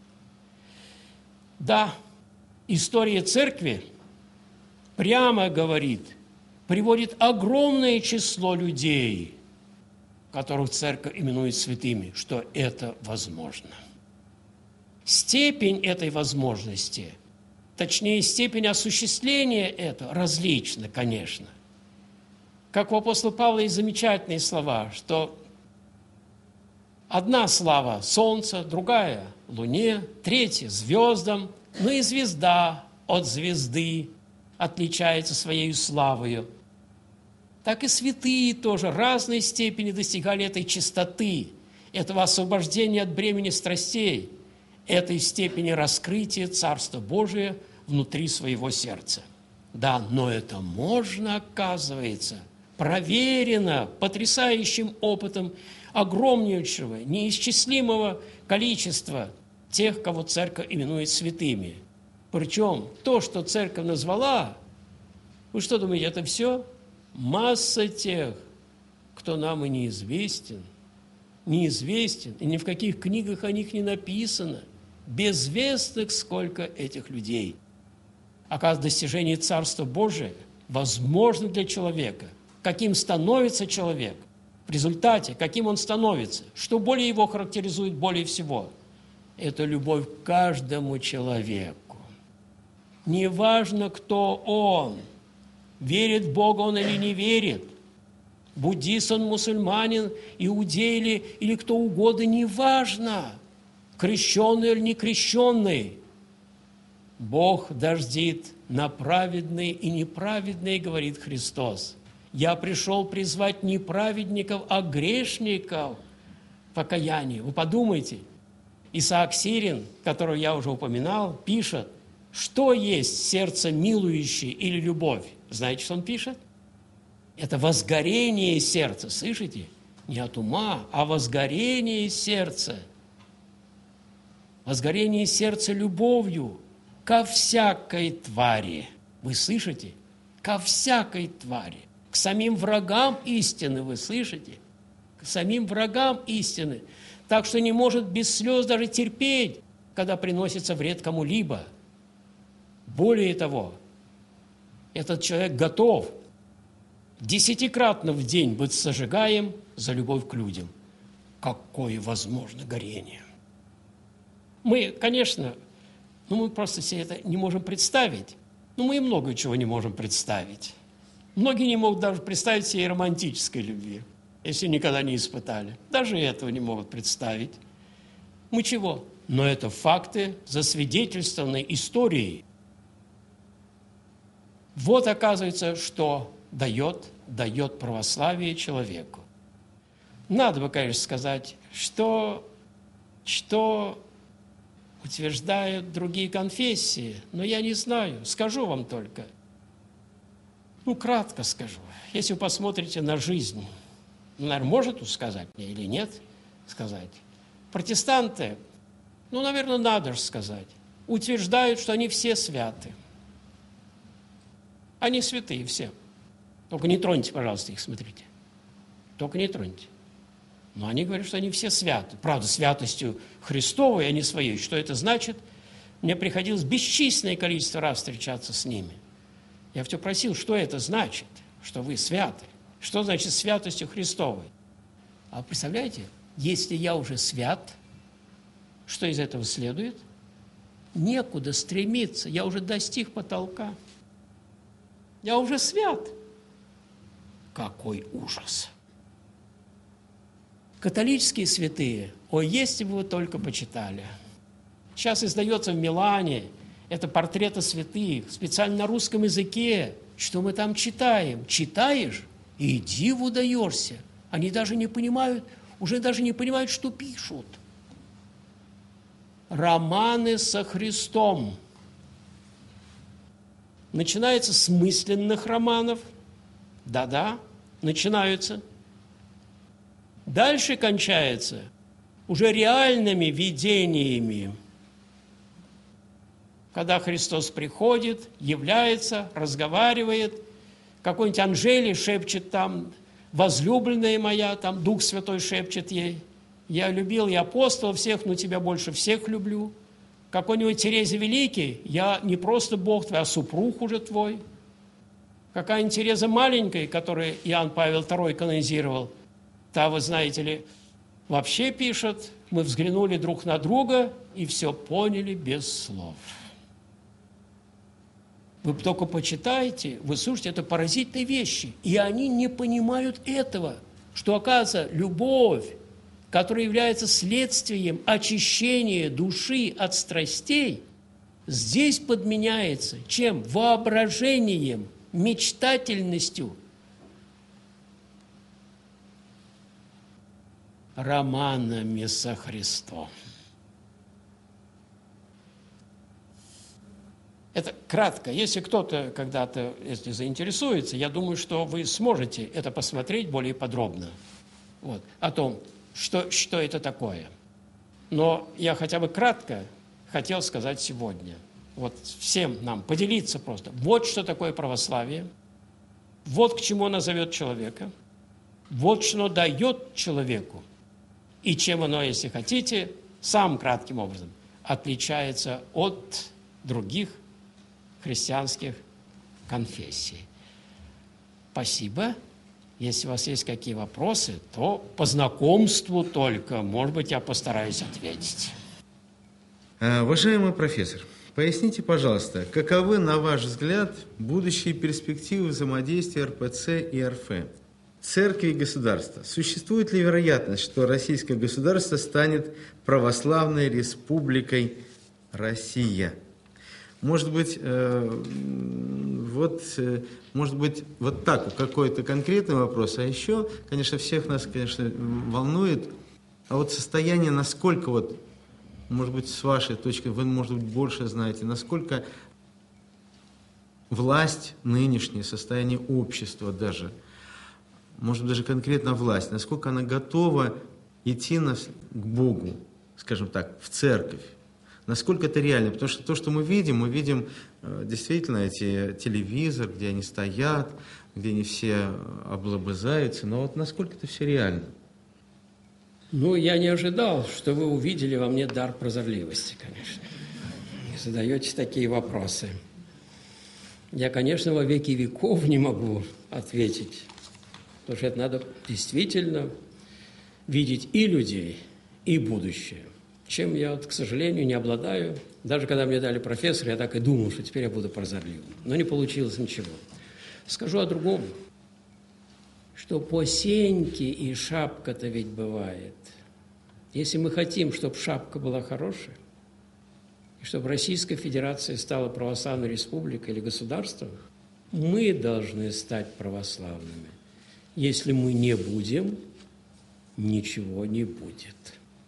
Speaker 1: Да. История церкви прямо говорит, приводит огромное число людей, которых церковь именует святыми, что это возможно. Степень этой возможности, точнее, степень осуществления этого различна, конечно. Как у апостола Павла есть замечательные слова, что одна слава солнцу, другая луне, третья звездам, но и звезда от звезды отличается своей славою. Так и святые тоже разной степени достигали этой чистоты, этого освобождения от бремени страстей, этой степени раскрытия Царства Божия внутри своего сердца. Да, но это можно, оказывается, проверено потрясающим опытом огромнейшего, неисчислимого количества тех, кого Церковь именует святыми. Причем то, что Церковь назвала, вы что думаете, это все? Масса тех, кто нам и неизвестен, и ни в каких книгах о них не написано. Безвестных сколько этих людей. Оказывается, достижение Царства Божия возможно для человека. Каким становится человек, в результате, каким он становится, что более его характеризует более всего, это любовь к каждому человеку. Неважно, кто он, верит в Бога он или не верит, буддист он, мусульманин, иудей или кто угодно, неважно, крещенный или не крещенный. Бог дождит на праведные и неправедные, говорит Христос. Я пришел призвать не праведников, а грешников к покаянию. Вы подумайте, Исаак Сирин, которого я уже упоминал, пишет, что есть сердце милующее или любовь. Знаете, что он пишет? Это возгорение сердца, слышите? Не от ума, а возгорение сердца. Возгорение сердца любовью ко всякой твари. Вы слышите? Ко всякой твари. К самим врагам истины, вы слышите? К самим врагам истины. Так что не может без слез даже терпеть, когда приносится вред кому-либо. Более того, этот человек готов 10-кратно в день быть сожигаем за любовь к людям. Какое возможно горение! Мы, конечно, мы просто себе это не можем представить. Мы и много чего не можем представить. Многие не могут даже представить себе романтической любви, если никогда не испытали. Даже этого не могут представить. Мы чего? Но это факты, засвидетельствованные историей. Вот оказывается, что дает православие человеку. Надо бы, конечно, сказать, что утверждают другие конфессии, но я не знаю, скажу вам только. Кратко скажу. Если вы посмотрите на жизнь, наверное, может сказать мне или нет сказать. Протестанты, наверное, надо же сказать, утверждают, что они все святы. Они святые все. Только не троньте, пожалуйста, их, смотрите. Только не троньте. Но они говорят, что они все святы. Правда, святостью Христовой, а не своей. Что это значит? Мне приходилось бесчисленное количество раз встречаться с ними. Я все просил, что это значит, что вы святы? Что значит святостью Христовой? А представляете, если я уже свят, что из этого следует? Некуда стремиться, я уже достиг потолка. Я уже свят. Какой ужас! Католические святые, если бы вы только почитали. Сейчас издается в Милане, это портреты святых, специально на русском языке. Что мы там читаем? Читаешь, и диву даешься. Они даже не понимают, что пишут. Романы со Христом. Начинается с мысленных романов. Да-да, начинаются. Дальше кончается уже реальными видениями. Когда Христос приходит, является, разговаривает, какой-нибудь Анжели шепчет там, возлюбленная моя, там Дух Святой шепчет ей, я любил и апостолов всех, но тебя больше всех люблю. Какой-нибудь Терезе Великий, я не просто Бог твой, а супруг уже твой. Какая-нибудь Тереза маленькая, которую Иоанн Павел II канонизировал, та, вы знаете ли, вообще пишет, мы взглянули друг на друга и все поняли без слов. Вы только почитайте, вы слушайте, это поразительные вещи. И они не понимают этого, что, оказывается, любовь, которая является следствием очищения души от страстей, здесь подменяется чем? Воображением, мечтательностью, романами со Христом. Это кратко, если кто-то когда-то, если заинтересуется, я думаю, что вы сможете это посмотреть более подробно, вот, о том, что это такое. Но я хотя бы кратко хотел сказать сегодня, вот всем нам поделиться просто. Вот что такое православие, вот к чему оно зовет человека, вот что оно дает человеку, и чем оно, если хотите, самым кратким образом отличается от других христианских конфессий. Спасибо. Если у вас есть какие вопросы, то по знакомству только, может быть, я постараюсь ответить.
Speaker 2: Уважаемый профессор, поясните, пожалуйста, каковы, на ваш взгляд, будущие перспективы взаимодействия РПЦ и РФ, церкви и государства? Существует ли вероятность, что российское государство станет православной республикой Россия? Может быть, вот так, какой-то конкретный вопрос. А еще, конечно, всех нас, конечно, волнует, а вот состояние, насколько вот, может быть, с вашей точки, вы, может быть, больше знаете, насколько власть нынешнее, состояние общества даже, может быть, даже конкретно власть, насколько она готова идти к Богу, скажем так, в церковь. Насколько это реально? Потому что то, что мы видим действительно эти телевизор, где они стоят, где они все облобызаются, но вот насколько это все реально?
Speaker 1: Ну, я не ожидал, что вы увидели во мне дар прозорливости, конечно. И задаете такие вопросы. Я, конечно, во веки веков не могу ответить, потому что это надо действительно видеть и людей, и будущее. Чем я, к сожалению, не обладаю. Даже когда мне дали профессора, я так и думал, что теперь я буду прозорливым. Но не получилось ничего. Скажу о другом, что по сеньке и шапка-то ведь бывает. Если мы хотим, чтобы шапка была хорошая, и чтобы Российская Федерация стала православной республикой или государством, мы должны стать православными. Если мы не будем, ничего не будет.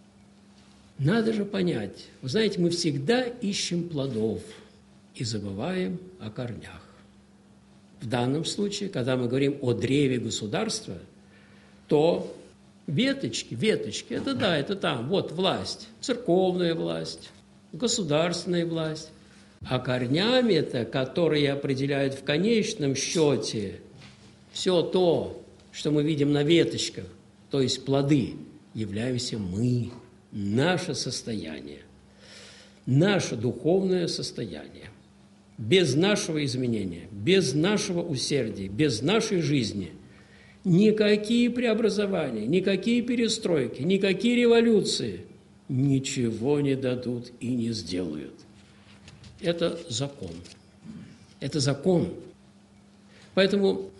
Speaker 1: Надо же понять, вы знаете, мы всегда ищем плодов и забываем о корнях. В данном случае, когда мы говорим о древе государства, то веточки, это там, вот власть, церковная власть, государственная власть. А корнями-то, которые определяют в конечном счете все то, что мы видим на веточках, то есть плоды, являемся мы. Наше состояние, наше духовное состояние. Без нашего изменения, без нашего усердия, без нашей жизни никакие преобразования, никакие перестройки, никакие революции ничего не дадут и не сделают. Это закон. Это закон. Поэтому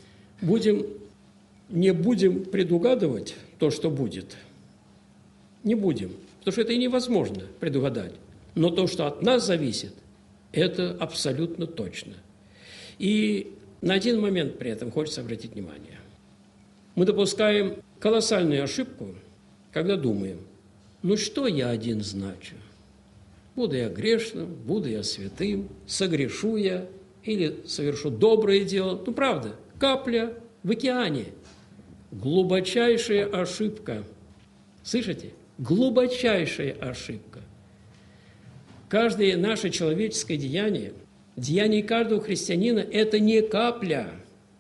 Speaker 1: не будем предугадывать то, что будет. Не будем, потому что это и невозможно предугадать. Но то, что от нас зависит, это абсолютно точно. И на один момент при этом хочется обратить внимание. Мы допускаем колоссальную ошибку, когда думаем, ну что я один значу? Буду я грешным, буду я святым, согрешу я или совершу доброе дело. Ну правда, капля в океане. Глубочайшая ошибка. Слышите? Глубочайшая ошибка. Каждое наше человеческое деяние, деяние каждого христианина – это не капля,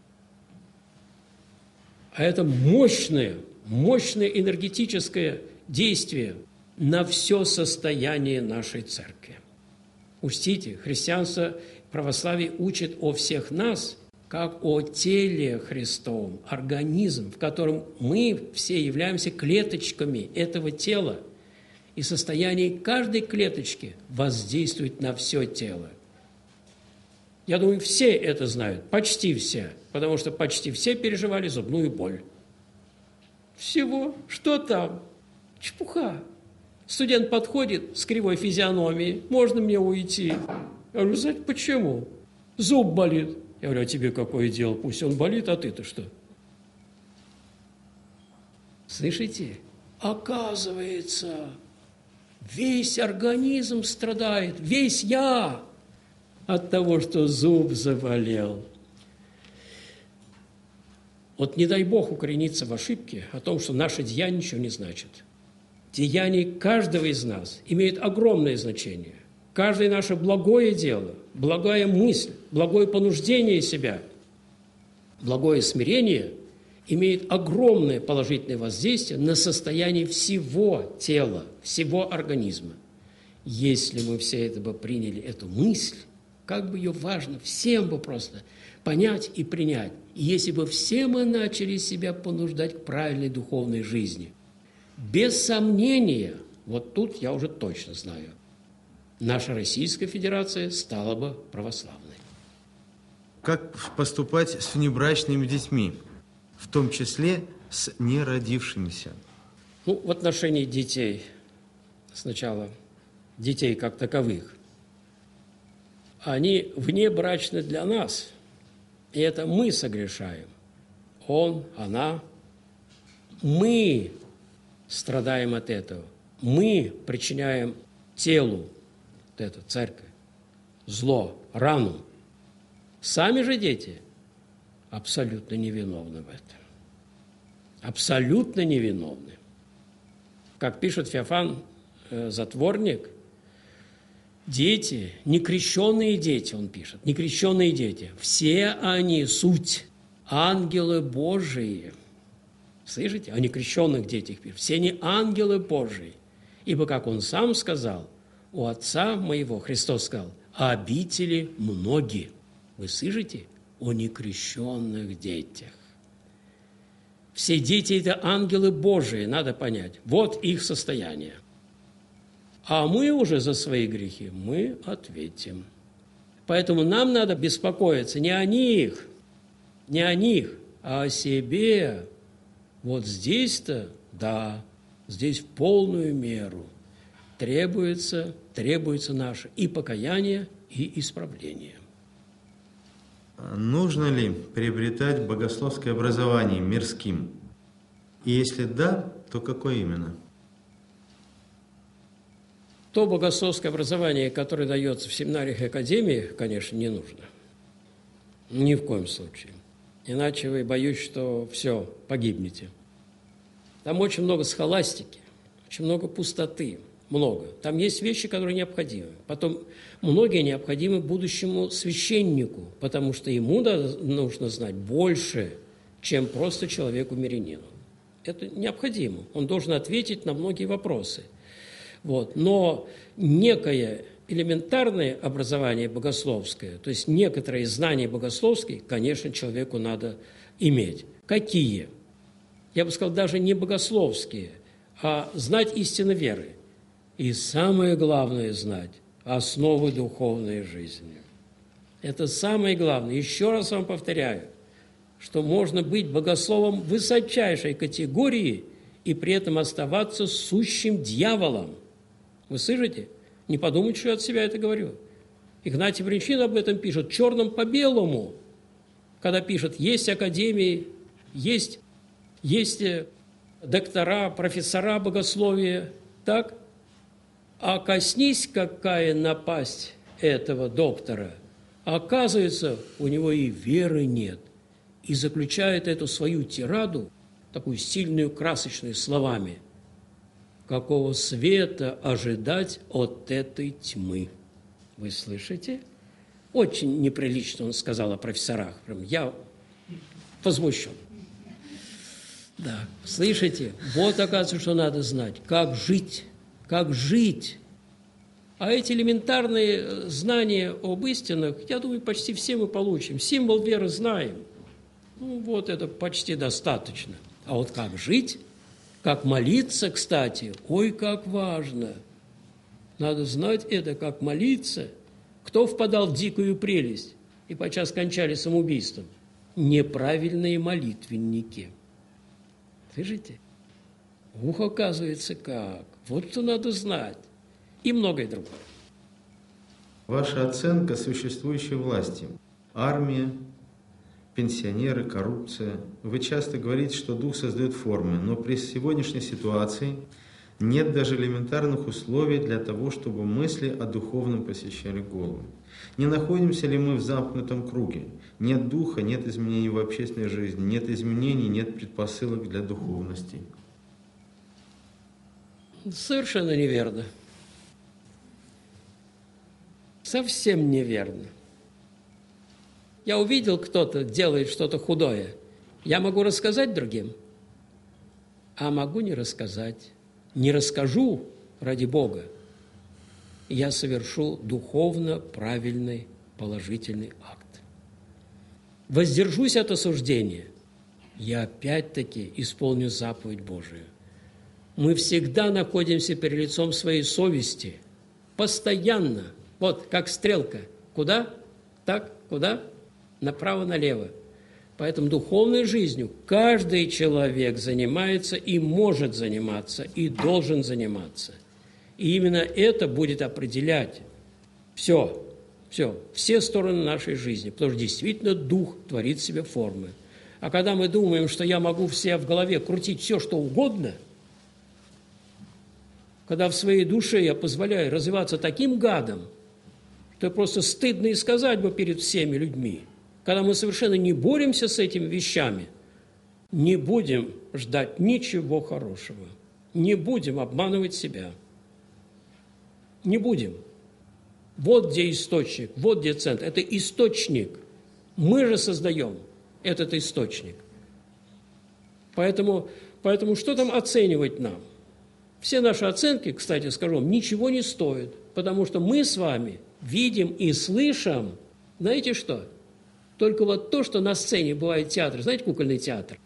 Speaker 1: а это мощное энергетическое действие на все состояние нашей церкви. Учтите, христианство, православие учит о всех нас, как о теле Христовом, организм, в котором мы все являемся клеточками этого тела. И состояние каждой клеточки воздействует на все тело. Я думаю, все это знают, почти все, потому что почти все переживали зубную боль. Всего, что там? Чепуха. Студент подходит с кривой физиономией, можно мне уйти? Я говорю, знаете, почему? Зуб болит. Я говорю, а тебе какое дело? Пусть он болит, а ты-то что? Слышите? Оказывается, весь организм страдает, весь я. от того, что зуб заболел. Вот не дай Бог укорениться в ошибке о том, что наше деяние ничего не значит. Деяние каждого из нас имеет огромное значение. Каждое наше благое дело, благая мысль, благое понуждение себя, благое смирение имеет огромное положительное воздействие на состояние всего тела, всего организма. Если мы все это бы приняли, эту мысль, как бы ее важно всем бы просто понять и принять. И если бы все мы начали себя понуждать к правильной духовной жизни, без сомнения, вот тут я уже точно знаю, наша Российская Федерация стала бы православной.
Speaker 2: Как поступать с внебрачными детьми, в том числе с неродившимися?
Speaker 1: Ну, в отношении детей, сначала детей как таковых, они внебрачны для нас, и это мы согрешаем. Он, она, мы страдаем от этого, мы причиняем телу, вот эту церковь, зло, рану. Сами же дети абсолютно невиновны в этом. Абсолютно невиновны. Как пишет Феофан Затворник, дети, некрещенные дети, он пишет, некрещенные дети, все они суть ангелы Божии. Слышите? О некрещенных детях пишет. Все они ангелы Божии. Ибо, как он сам сказал, у Отца моего, Христос сказал, обители многие. Вы слышите? О некрещенных детях. Все дети – это ангелы Божии, надо понять. Вот их состояние. А мы уже за свои грехи, мы ответим. Поэтому нам надо беспокоиться не о них, а о себе. Вот здесь-то, да, здесь в полную меру требуется наше и покаяние, и исправление.
Speaker 2: Нужно ли приобретать богословское образование мирским? И если да, то какое именно?
Speaker 1: То богословское образование, которое дается в семинариях и академиях, конечно, не нужно. Ни в коем случае. Иначе вы, боюсь, что все, погибнете. Там очень много схоластики, очень много пустоты, много. Там есть вещи, которые необходимы. Потом многие необходимы будущему священнику, потому что ему нужно знать больше, чем просто человеку-мирянину. Это необходимо. Он должен ответить на многие вопросы. Вот. Но некое элементарное образование богословское, то есть некоторые знания богословские, конечно, человеку надо иметь. Какие? Я бы сказал, даже не богословские, а знать истину веры. И самое главное знать основы духовной жизни. Это самое главное. Еще раз вам повторяю, что можно быть богословом высочайшей категории и при этом оставаться сущим дьяволом. Вы слышите? Не подумайте, что я от себя это говорю. Игнатий Брянчин об этом пишет черным по белому, когда пишет, есть академии, есть доктора, профессора богословия, так? А коснись, какая напасть этого доктора, оказывается, у него и веры нет. И заключает эту свою тираду, такую сильную, красочную, словами: какого света ожидать от этой тьмы? Вы слышите? Очень неприлично он сказал о профессорах. Прям я возмущен. Да, слышите? Вот, оказывается, что надо знать. Как жить? Как жить? А эти элементарные знания об истинах, я думаю, почти все мы получим. Символ веры знаем. Ну, вот это почти достаточно. А вот как жить? Как молиться, кстати, ой, как важно. Надо знать это, как молиться. Кто впадал в дикую прелесть и подчас кончали самоубийством? Неправильные молитвенники. Слышите? Ух, оказывается, как. Вот что надо знать. И многое другое.
Speaker 2: Ваша оценка существующей власти. Армия, пенсионеры, коррупция. Вы часто говорите, что Дух создает формы, но при сегодняшней ситуации Нет даже элементарных условий для того, чтобы мысли о духовном посещали голову. Не находимся ли мы в замкнутом круге? Нет духа, нет изменений в общественной жизни, нет изменений, нет предпосылок для духовности.
Speaker 1: Совершенно неверно. Совсем неверно. Я увидел, кто-то делает что-то худое. Я могу рассказать другим, а могу не рассказать. Не расскажу ради Бога. Я совершу духовно правильный, положительный акт. Воздержусь от осуждения. Я опять-таки исполню заповедь Божию. Мы всегда находимся перед лицом своей совести. Постоянно. Вот, как стрелка. Куда? Так, куда? Направо-налево. Поэтому духовной жизнью каждый человек занимается и может заниматься, и должен заниматься. И именно это будет определять все все стороны нашей жизни, потому что действительно Дух творит в себе формы. А когда мы думаем, что я могу в себе в голове крутить все, что угодно, когда в своей душе я позволяю развиваться таким гадом, что просто стыдно и сказать бы перед всеми людьми, когда мы совершенно не боремся с этими вещами, не будем ждать ничего хорошего, не будем обманывать себя, не будем. Вот где источник, вот где центр. Это источник. Мы же создаем этот источник. Поэтому что там оценивать нам? Все наши оценки, кстати, скажу вам, ничего не стоят, потому что мы с вами видим и слышим, знаете что? Только вот то, что на сцене бывает театр, знаете, кукольный театр?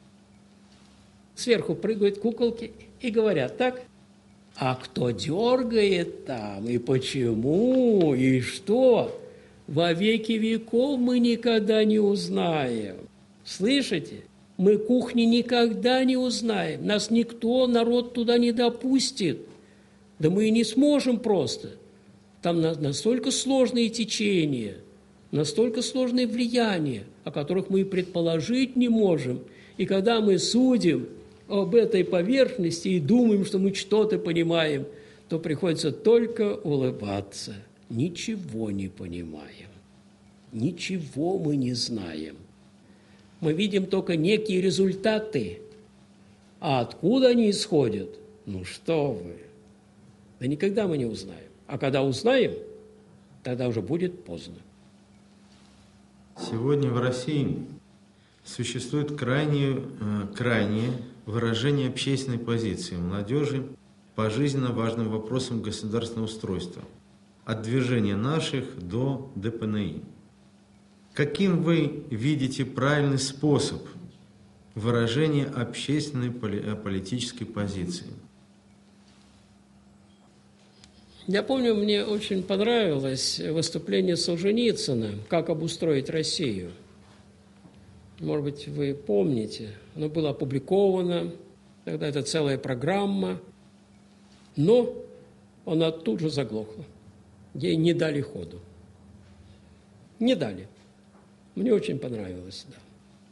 Speaker 1: Сверху прыгают куколки и говорят так. А кто дергает там, и почему, и что, во веки веков мы никогда не узнаем. Слышите? Мы кухни никогда не узнаем. Нас никто, народ туда не допустит. Да мы и не сможем просто. Там настолько сложные течения, настолько сложные влияния, о которых мы и предположить не можем. И когда мы судим об этой поверхности и думаем, что мы что-то понимаем, то приходится только улыбаться. Ничего не понимаем. Ничего мы не знаем. Мы видим только некие результаты. А откуда они исходят? Ну что вы? Да никогда мы не узнаем. А когда узнаем, тогда уже будет поздно.
Speaker 2: Сегодня в России существует крайнее выражение общественной позиции молодежи по жизненно важным вопросам государственного устройства, от движения наших до ДПНИ. Каким вы видите правильный способ выражения общественной политической позиции?
Speaker 1: Я помню, мне очень понравилось выступление Солженицына «Как обустроить Россию». Может быть, вы помните, оно было опубликовано, тогда это целая программа, но она тут же заглохла. Ей не дали ходу. Не дали. Мне очень понравилось, да.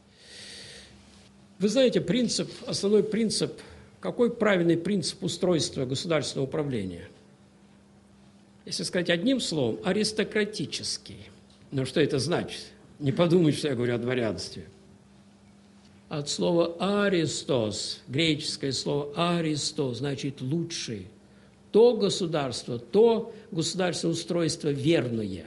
Speaker 1: Вы знаете, основной принцип, какой правильный принцип устройства государственного управления? Если сказать одним словом, аристократический. Но что это значит? Не подумайте, что я говорю о дворянстве. От слова «аристос», греческое слово «аристос», значит «лучший». То государственное устройство верное,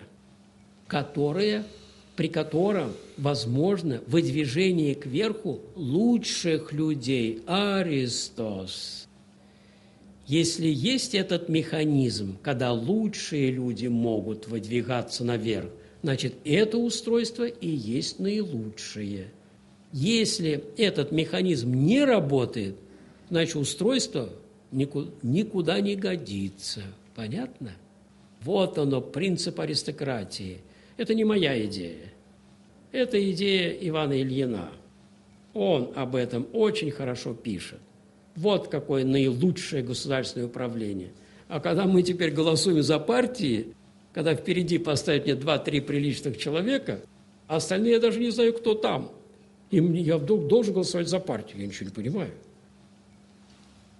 Speaker 1: при котором возможно выдвижение кверху лучших людей. Аристос. Если есть этот механизм, когда лучшие люди могут выдвигаться наверх, значит, это устройство и есть наилучшее. Если этот механизм не работает, значит, устройство никуда не годится. Понятно? Вот оно, принцип аристократии. Это не моя идея. Это идея Ивана Ильина. Он об этом очень хорошо пишет. Вот какое наилучшее государственное управление. А когда мы теперь голосуем за партии, когда впереди поставят мне 2-3 приличных человека, а остальные я даже не знаю, кто там. И я вдруг должен голосовать за партию. Я ничего не понимаю.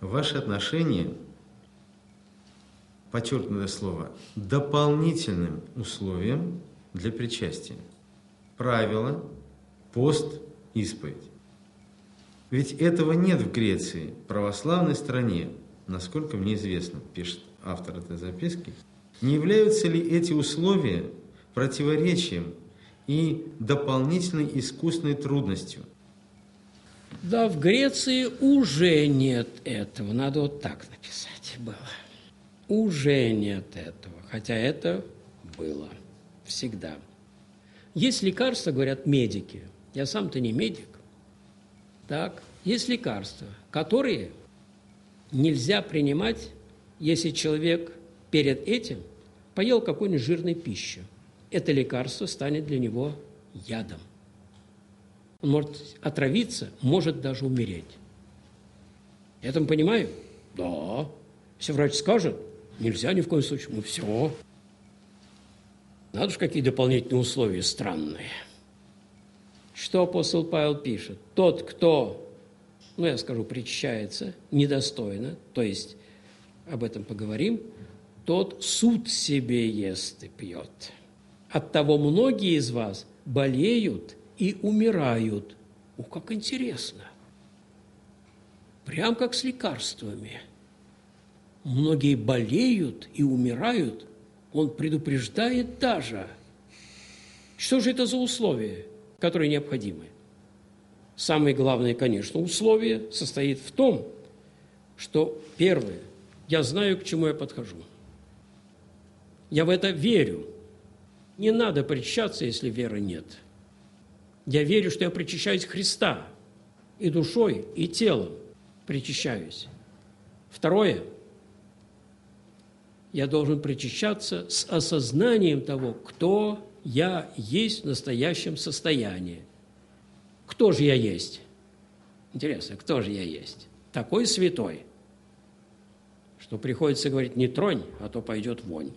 Speaker 2: ваши отношения, подчеркнутое слово, дополнительным условием для причастия. Правило, пост, исповедь. Ведь этого нет в Греции, православной стране, насколько мне известно, пишет автор этой записки. Не являются ли эти условия противоречием и дополнительной искусственной трудностью?
Speaker 1: Да, в Греции уже нет этого. Надо вот так написать было. Уже нет этого, хотя это было всегда. Есть лекарства, говорят медики. Я сам-то не медик. Так, есть лекарства, которые нельзя принимать, если человек перед этим поел какую-нибудь жирной пищу. Это лекарство станет для него ядом. Он может отравиться, может даже умереть. Я там понимаю? Да. Если врач скажет, нельзя ни в коем случае. Ну все. Надо же, какие дополнительные условия странные. Что апостол Павел пишет? Тот, кто, я скажу, причащается недостойно, то есть об этом поговорим, тот суд себе ест и пьет. Оттого многие из вас болеют и умирают. Как интересно. Прям как с лекарствами. Многие болеют и умирают. Он предупреждает даже. Что же это за условия, которые необходимы? Самое главное, конечно, условие состоит в том, что, первое, я знаю, к чему я подхожу. Я в это верю. Не надо причащаться, если веры нет. Я верю, что я причащаюсь Христа и душой, и телом причащаюсь. Второе, я должен причащаться с осознанием того, кто я есть в настоящем состоянии. Кто же я есть? Интересно, кто же я есть? Такой святой, что приходится говорить: не тронь, а то пойдет вонь.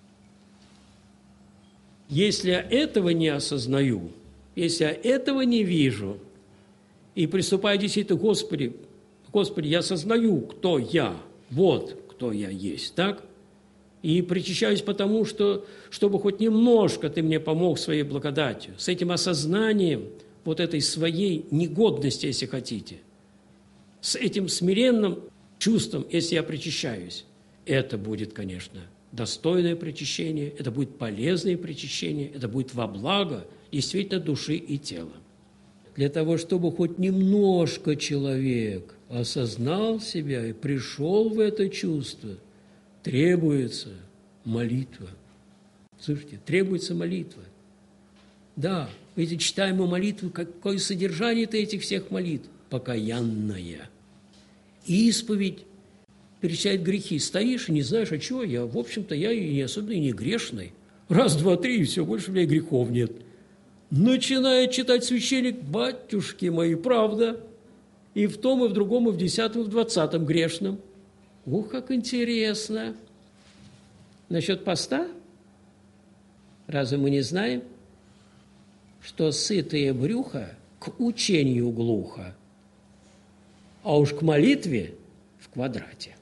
Speaker 1: Если я этого не осознаю, если я этого не вижу, и приступаю действительно: Господи, я осознаю, кто я, вот кто я есть, так? И причащаюсь потому, что, чтобы хоть немножко Ты мне помог своей благодатью, с этим осознанием вот этой своей негодности, если хотите, с этим смиренным чувством, если я причащаюсь, это будет, конечно, достойное причащение, это будет полезное причащение, это будет во благо действительно души и тела. Для того, чтобы хоть немножко человек осознал себя и пришел в это чувство, требуется молитва. Слышите, требуется молитва. Да, ведь читаем мы молитву, какое содержание-то этих всех молитв? Покаянная. Исповедь перечисляет грехи. Стоишь и не знаешь, а чего я? В общем-то, я и не особенно и не грешный. Раз, два, три, и все, больше у меня грехов нет. Начинает читать священник: батюшки мои, правда. И в том, и в другом, и в 10-м, и в 20-м грешном. Ух, как интересно. Насчет поста? Разве мы не знаем, что сытое брюхо к учению глухо, а уж к молитве в квадрате?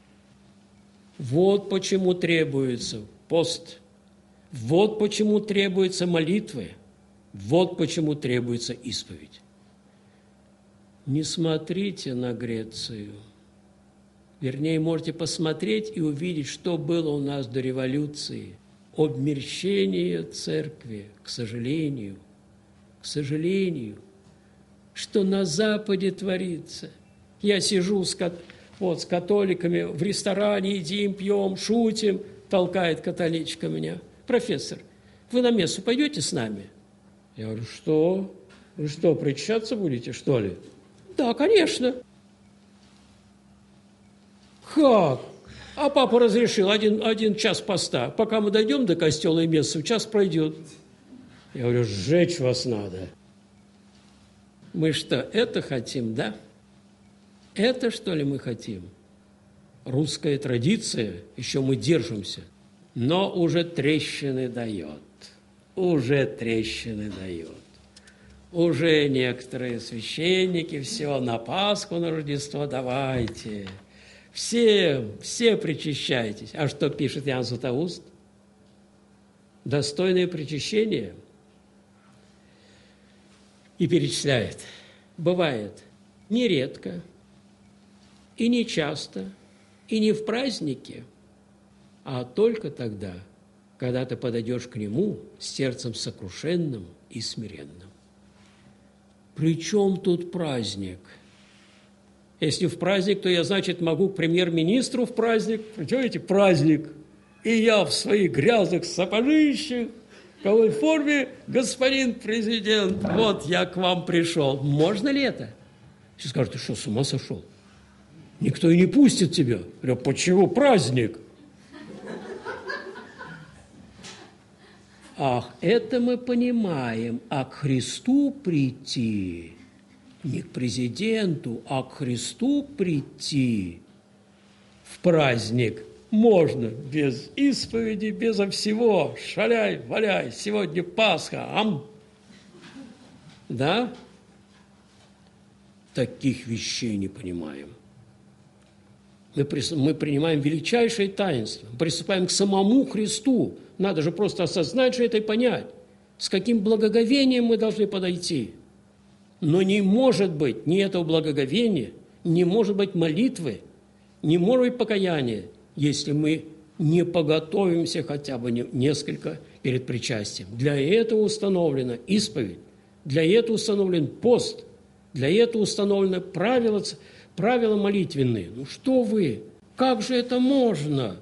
Speaker 1: Вот почему требуется пост, вот почему требуются молитвы, вот почему требуется исповедь. Не смотрите на Грецию. Вернее, можете посмотреть и увидеть, что было у нас до революции. Обмерщение церкви, к сожалению, что на Западе творится. Я сижу с католиками в ресторане, едим, пьем, шутим, толкает католичка меня: профессор, вы на мессу пойдете с нами? Я говорю: что? Вы что, причащаться будете, что ли? Да, конечно. Как? А папа разрешил один час поста. Пока мы дойдем до костела и мессы, час пройдет. Я говорю: сжечь вас надо. Мы что, это хотим, да? Это, что ли, мы хотим? Русская традиция, еще мы держимся, но уже трещины дает. Уже некоторые священники: все, на Пасху, на Рождество давайте. все причащайтесь. А что пишет Иоанн Златоуст? Достойное причащение. И перечисляет. Бывает нередко, и не часто, и не в празднике, а только тогда, когда ты подойдешь к Нему с сердцем сокрушенным и смиренным. При чем тут праздник? Если в праздник, то я, значит, могу к премьер-министру в праздник. Понимаете, праздник. И я в своих грязных сапожищах, в какой форме, господин президент, вот я к вам пришел. Можно ли это? Все скажут, ты что, с ума сошел? Никто и не пустит тебя. Я говорю, почему праздник? Ах, это мы понимаем, а к Христу прийти, не к президенту, а к Христу прийти в праздник можно без исповеди, безо всего. Шаляй, валяй, сегодня Пасха, Да? Таких вещей не понимаем. Мы принимаем величайшее таинство, приступаем к самому Христу. Надо же просто осознать же это и понять, с каким благоговением мы должны подойти. Но не может быть ни этого благоговения, не может быть молитвы, не может быть покаяния, если мы не подготовимся хотя бы несколько перед причастием. Для этого установлена исповедь, для этого установлен пост, для этого установлены правила молитвенные. Ну что вы, как же это можно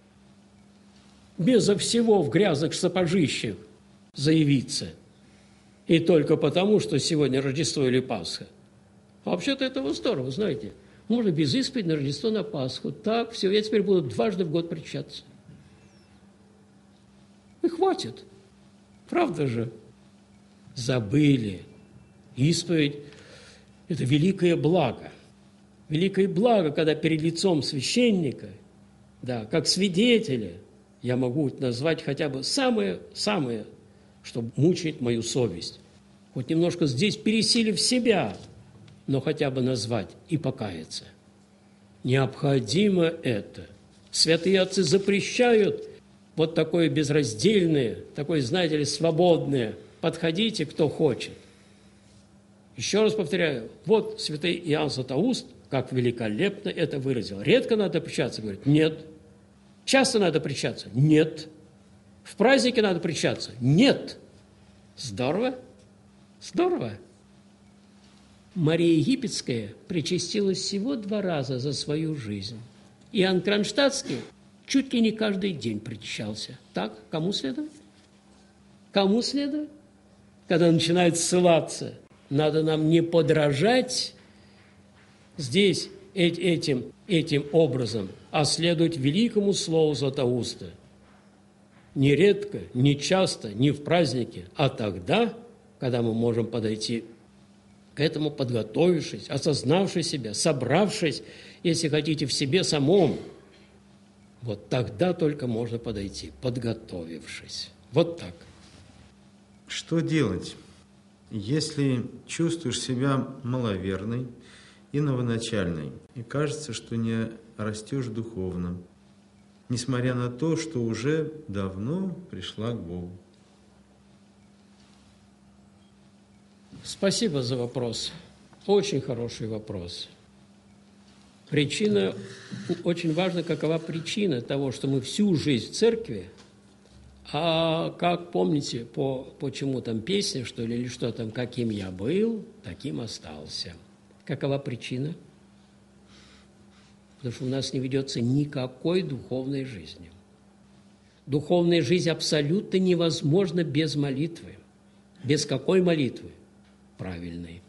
Speaker 1: безо всего в грязных сапожищах заявиться? И только потому, что сегодня Рождество или Пасха. Вообще-то это здорово, знаете. Можно без исповеди на Рождество, на Пасху. Так, все, я теперь буду дважды в год причащаться. И хватит. Правда же? Забыли. Исповедь – это великое благо. Великое благо, когда перед лицом священника, да, как свидетеля, я могу назвать хотя бы самое, что мучает мою совесть. Хоть немножко здесь пересилив себя, но хотя бы назвать и покаяться. Необходимо это. Святые отцы запрещают вот такое безраздельное, такое, знаете ли, свободное. Подходите, кто хочет. Еще раз повторяю, вот святый Иоанн Златоуст, как великолепно это выразил. Редко надо причащаться, говорит, нет. Часто надо причащаться? Нет. В празднике надо причащаться? Нет. Здорово? Здорово. Мария Египетская причастилась всего 2 раза за свою жизнь. Иоанн Кронштадтский чуть ли не каждый день причащался. Так, кому следует? Кому следует? Когда начинает ссылаться, надо нам не подражать здесь этим образом, а следовать великому слову Златоуста. Не редко, не часто, не в празднике, а тогда, когда мы можем подойти к этому, подготовившись, осознавшись себя, собравшись, если хотите, в себе самом. Вот тогда только можно подойти, подготовившись. Вот так.
Speaker 2: Что делать, если чувствуешь себя маловерной и новоначальной, и кажется, что не растешь духовно, несмотря на то, что уже давно пришла к Богу?
Speaker 1: Спасибо за вопрос. Очень хороший вопрос. Причина, очень важно, какова причина того, что мы всю жизнь в церкви, а как помните, почему там песня, что ли, или что там, каким я был, таким остался. Какова причина? Потому что у нас не ведется никакой духовной жизни. Духовная жизнь абсолютно невозможна без молитвы. Без какой молитвы? Правильной.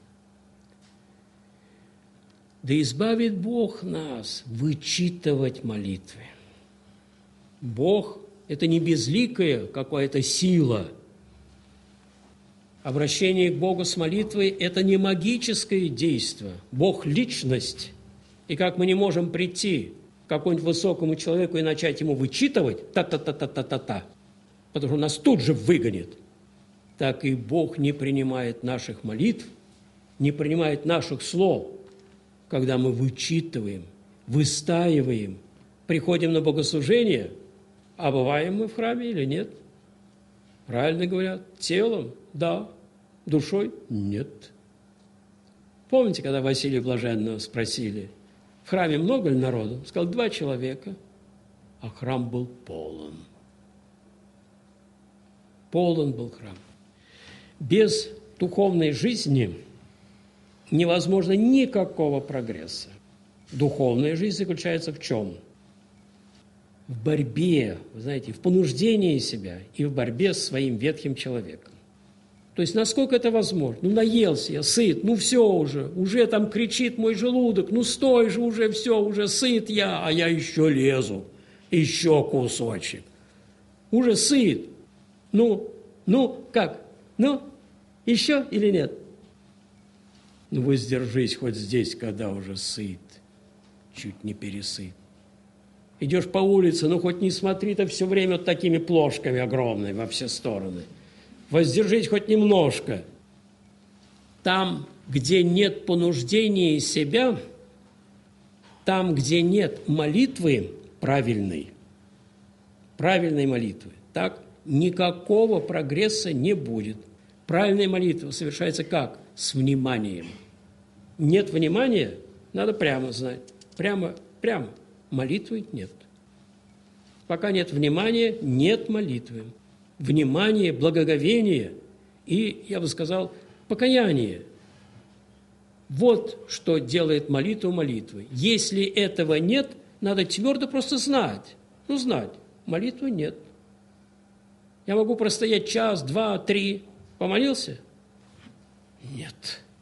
Speaker 1: Да избавит Бог нас вычитывать молитвы. Бог – это не безликая какая-то сила. Обращение к Богу с молитвой – это не магическое действие. Бог – личность. И как мы не можем прийти к какому-нибудь высокому человеку и начать ему вычитывать та-та-та-та-та-та-та, потому что он нас тут же выгонит, так и Бог не принимает наших молитв, не принимает наших слов, когда мы вычитываем выстаиваем, приходим на богослужение, а бываем мы в храме или нет? Правильно говорят, телом – да, душой – нет. Помните, когда Василия Блаженного спросили, в храме много ли народу? Он сказал, 2 человека, а храм был полон. Полон был храм. Без духовной жизни невозможно никакого прогресса. Духовная жизнь заключается в чем? В борьбе, вы знаете, в понуждении себя и в борьбе с своим ветхим человеком. То есть, насколько это возможно? Ну, наелся я, сыт, ну, все уже там кричит мой желудок, ну, стой же уже, все, уже сыт я, а я еще лезу, еще кусочек. Уже сыт. Ну, как? Ну, еще или нет? Ну, воздержись хоть здесь, когда уже сыт, чуть не пересыт. Идешь по улице, ну, хоть не смотри-то все время вот такими плошками огромными во все стороны. Воздержись хоть немножко. Там, где нет понуждения себя, там, где нет молитвы правильной молитвы, так, никакого прогресса не будет. Правильная молитва совершается как? С вниманием. Нет внимания, надо прямо знать. Прямо. Молитвы нет. Пока нет внимания, нет молитвы. Внимание, благоговение и, я бы сказал, покаяние. Вот что делает молитву молитвой. Если этого нет, надо твердо просто знать. Ну, знать. Молитвы нет. Я могу простоять 1, 2, 3. Помолился? Нет.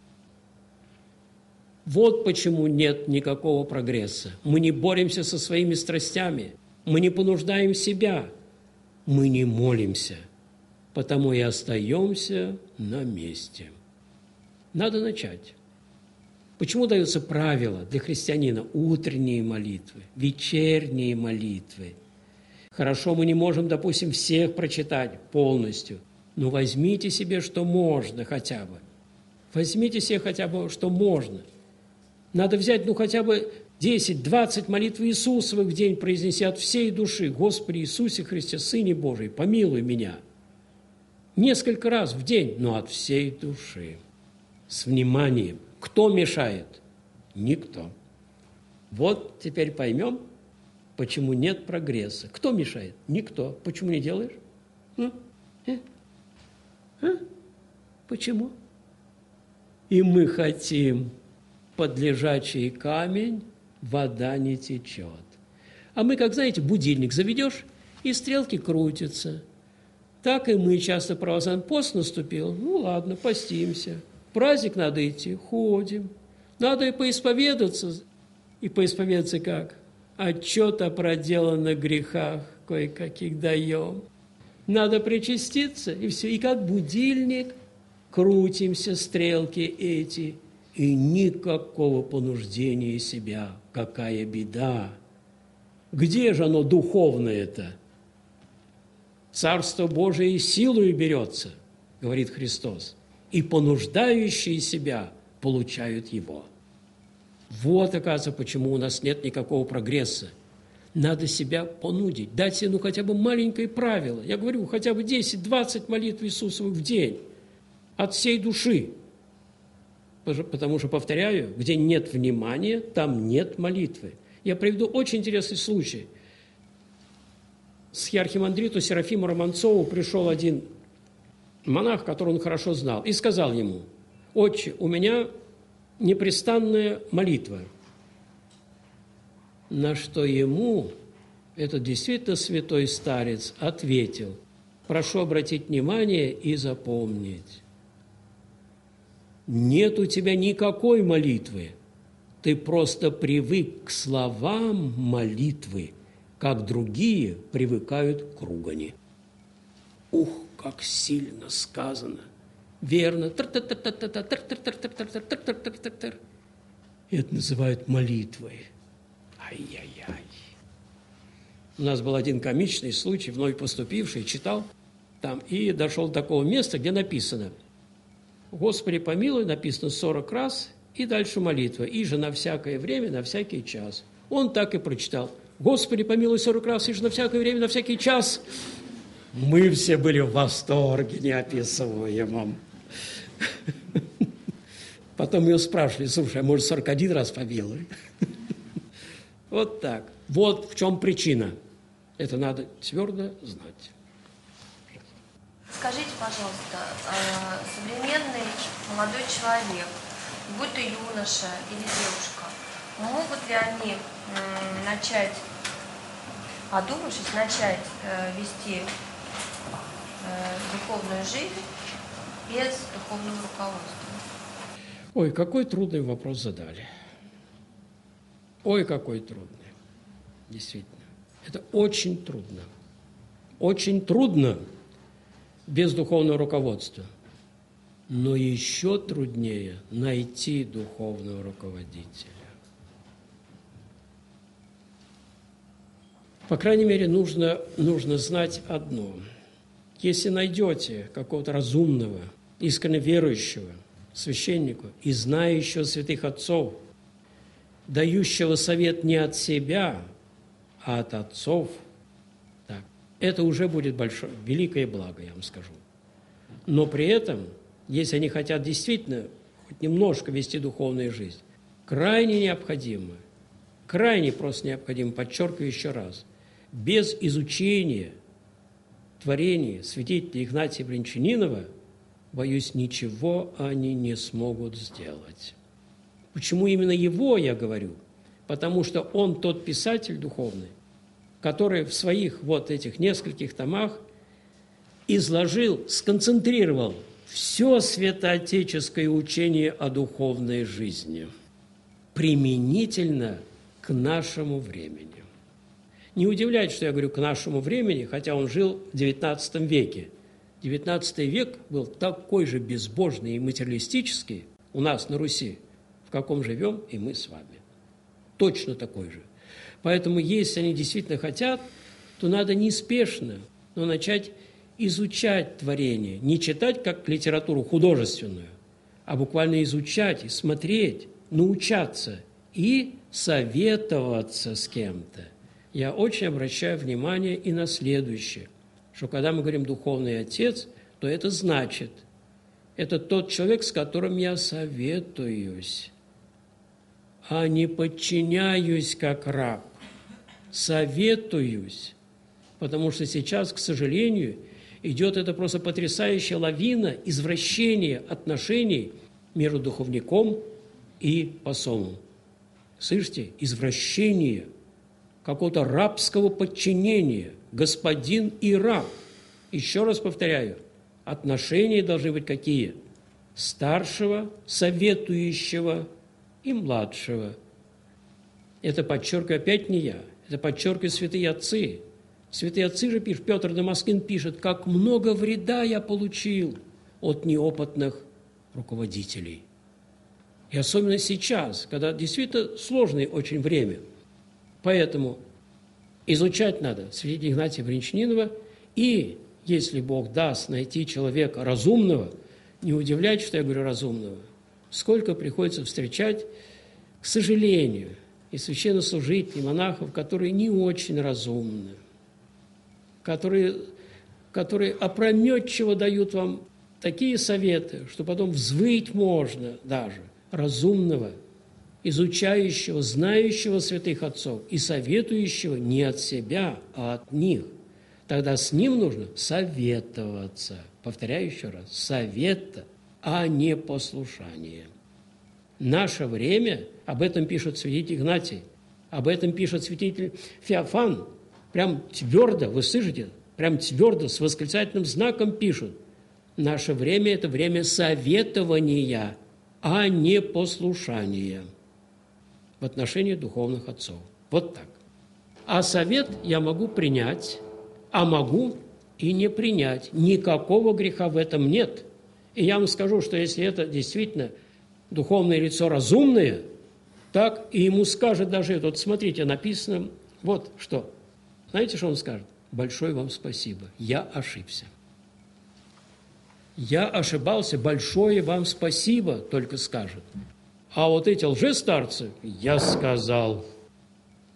Speaker 1: Вот почему нет никакого прогресса. Мы не боремся со своими страстями. Мы не понуждаем себя. Мы не молимся. Потому и остаемся на месте. Надо начать. Почему даются правила для христианина? Утренние молитвы, вечерние молитвы. Хорошо, мы не можем, допустим, всех прочитать полностью, но возьмите себе, что можно хотя бы. Возьмите себе хотя бы, что можно. Надо взять, хотя бы 10-20 молитв Иисусовых в день произнеси от всей души. Господи Иисусе Христе, Сыне Божий, помилуй меня. Несколько раз в день, но от всей души. С вниманием. Кто мешает? Никто. Вот теперь поймем, почему нет прогресса. Кто мешает? Никто. Почему не делаешь? Почему? И мы хотим, под лежачий камень вода не течет. А мы, как знаете, будильник заведешь, и стрелки крутятся. Так и мы часто православный пост наступил. Ну ладно, постимся. В праздник надо идти, ходим. Надо и поисповедаться. И поисповедаться как? Отчет о проделанных грехах кое-каких даем. Надо причаститься, и все. И как будильник крутимся, стрелки эти. И никакого понуждения себя. Какая беда! Где же оно духовное-то? Царство Божие силою берется, говорит Христос, и понуждающие себя получают его. Вот, оказывается, почему у нас нет никакого прогресса. Надо себя понудить, дать себе хотя бы маленькое правило. Я говорю, хотя бы 10-20 молитв Иисусовых в день от всей души. Потому что, повторяю, где нет внимания, там нет молитвы. Я приведу очень интересный случай. С архимандриту Серафиму Романцову пришел один монах, которого он хорошо знал, и сказал ему: «Отче, у меня непрестанная молитва». На что ему этот действительно святой старец ответил: «Прошу обратить внимание и запомнить. Нет у тебя никакой молитвы. Ты просто привык к словам молитвы, как другие привыкают к ругани». Ух, как сильно сказано! Верно. Это называют молитвой. Ай-яй-яй. У нас был один комичный случай, вновь поступивший, читал там, и дошел до такого места, где написано: «Господи помилуй», написано 40 раз, и дальше молитва. «И же на всякое время, на всякий час». Он так и прочитал. «Господи, помилуй 40 раз, и на всякое время, на всякий час». Мы все были в восторге неописуемом. Потом ее спрашивали: слушай, а может 41 раз помилуй? Вот так. Вот в чем причина. Это надо твердо знать.
Speaker 3: Скажите, пожалуйста, современный молодой человек, будь то юноша или девушка, могут ли они начать, одумавшись, начать вести духовную жизнь без духовного руководства?
Speaker 1: Ой, какой трудный вопрос задали. Ой, какой трудный. Действительно. Это очень трудно. Очень трудно без духовного руководства. Но еще труднее найти духовного руководителя. По крайней мере, нужно знать одно. Если найдете какого-то разумного, искренне верующего священника и знающего святых отцов, дающего совет не от себя, а от отцов, так, это уже будет большое, великое благо, я вам скажу. Но при этом, если они хотят действительно хоть немножко вести духовную жизнь, крайне необходимо, крайне просто необходимо, подчеркиваю еще раз, без изучения творений святителя Игнатия Брянчанинова, боюсь, ничего они не смогут сделать. Почему именно его я говорю? Потому что он тот писатель духовный, который в своих вот этих нескольких томах изложил, сконцентрировал все святоотеческое учение о духовной жизни применительно к нашему времени. Не удивляйтесь, что я говорю «к нашему времени», хотя он жил в XIX веке. XIX век был такой же безбожный и материалистический у нас на Руси, в каком живем и мы с вами. Точно такой же. Поэтому, если они действительно хотят, то надо неспешно, но начать изучать творение. Не читать как литературу художественную, а буквально изучать и смотреть, научаться и советоваться с кем-то. Я очень обращаю внимание и на следующее, что когда мы говорим «духовный отец», то это значит, это тот человек, с которым я советуюсь, а не подчиняюсь как раб. Советуюсь, потому что сейчас, к сожалению, идет это просто потрясающая лавина извращения отношений между духовником и посолом. Слышите? Извращение какого-то рабского подчинения, господин и раб. Еще раз повторяю, отношения должны быть какие? Старшего, советующего и младшего. Это подчеркиваю опять не я, это подчеркивают святые отцы. Святые отцы же пишут, Петр Дамаскин пишет, как много вреда я получил от неопытных руководителей. И особенно сейчас, когда действительно сложное очень время. Поэтому изучать надо святителя Игнатия Брянчанинова, и, если Бог даст, найти человека разумного, не удивляйтесь, что я говорю разумного, сколько приходится встречать, к сожалению, и священнослужителей, монахов, которые не очень разумны, которые опрометчиво дают вам такие советы, что потом взвыть можно даже, разумного, изучающего, знающего святых отцов и советующего не от себя, а от них. Тогда с ним нужно советоваться. Повторяю еще раз, совета, а не послушание. Наше время, об этом пишет святитель Игнатий, об этом пишет святитель Феофан, прям твердо, вы слышите, прям твердо, с восклицательным знаком пишут. Наше время – это время советования, а не послушания в отношении духовных отцов. Вот так. А совет я могу принять, а могу и не принять. Никакого греха в этом нет. И я вам скажу, что если это действительно духовное лицо разумное, так и ему скажет даже это. Вот смотрите, написано, вот что. Знаете, что он скажет? Большое вам спасибо, я ошибся. Я ошибался, большое вам спасибо, только скажет. А вот эти лжестарцы, я сказал.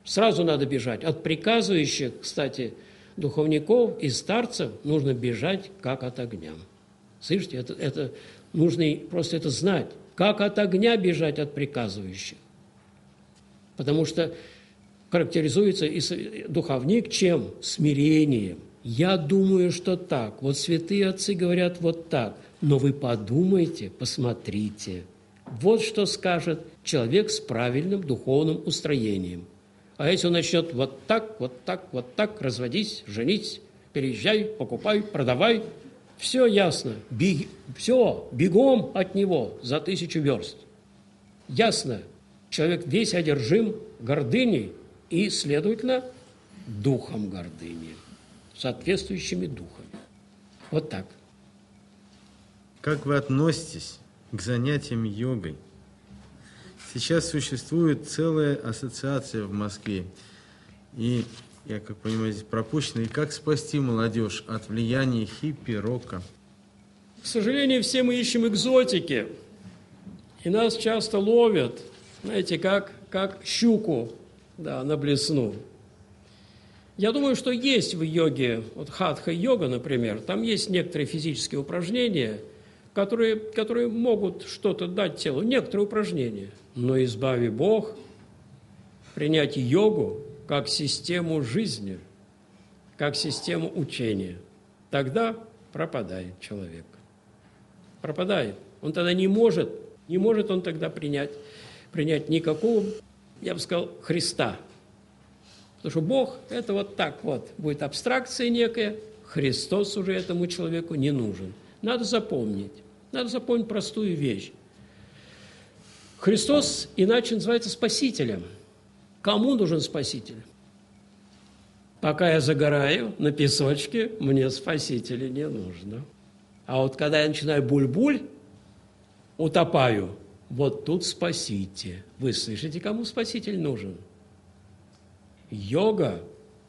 Speaker 1: Сразу надо бежать. От приказывающих, кстати, духовников и старцев нужно бежать, как от огня. Слышите, это нужно просто это знать. Как от огня бежать от приказывающих. Потому что характеризуется духовник чем? Смирением. Я думаю, что так. Вот святые отцы говорят вот так. Но вы подумайте, посмотрите. Вот что скажет человек с правильным духовным устроением. А если он начнет вот так, вот так, вот так, разводись, женись, переезжай, покупай, продавай, все ясно. Все, бегом от него за 1000 верст. Ясно. Человек весь одержим гордыней и, следовательно, духом гордыни, соответствующими духами. Вот так.
Speaker 2: Как вы относитесь к занятиям йогой? Сейчас существует целая ассоциация в Москве. И, я как понимаю, здесь пропущено. И как спасти молодежь от влияния хиппи, рока?
Speaker 1: К сожалению, все мы ищем экзотики. И нас часто ловят, знаете, как щуку, да, на блесну. Я думаю, что есть в йоге, вот хатха-йога, например, там есть некоторые физические упражнения, которые могут что-то дать телу, некоторые упражнения. Но избави Бог принять йогу как систему жизни, как систему учения. Тогда пропадает человек. Пропадает. Он тогда не может он тогда принять никакого, я бы сказал, Христа. Потому что Бог – это вот так вот, будет абстракция некая, Христос уже этому человеку не нужен. Надо запомнить простую вещь. Христос иначе называется Спасителем. Кому нужен Спаситель? Пока я загораю на песочке, мне Спасителя не нужно. А вот когда я начинаю буль-буль, утопаю, вот тут спасите. Вы слышите, кому Спаситель нужен? Йога,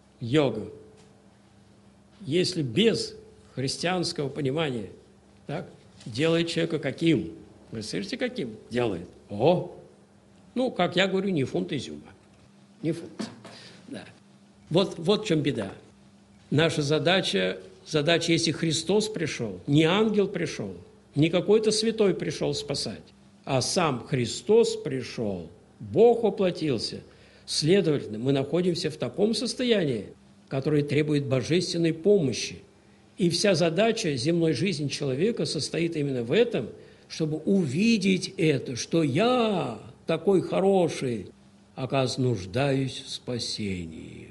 Speaker 1: если без христианского понимания, так, делает человека каким? Вы слышите, каким? Делает. Как я говорю, не фунт изюма. Не фунт. Да. Вот в чем беда. Наша задача, если Христос пришел, не ангел пришел, не какой-то святой пришел спасать, а сам Христос пришел, Бог воплотился. Следовательно, мы находимся в таком состоянии, которое требует божественной помощи. И вся задача земной жизни человека состоит именно в этом, чтобы увидеть это, что я такой хороший, оказывается, нуждаюсь в спасении.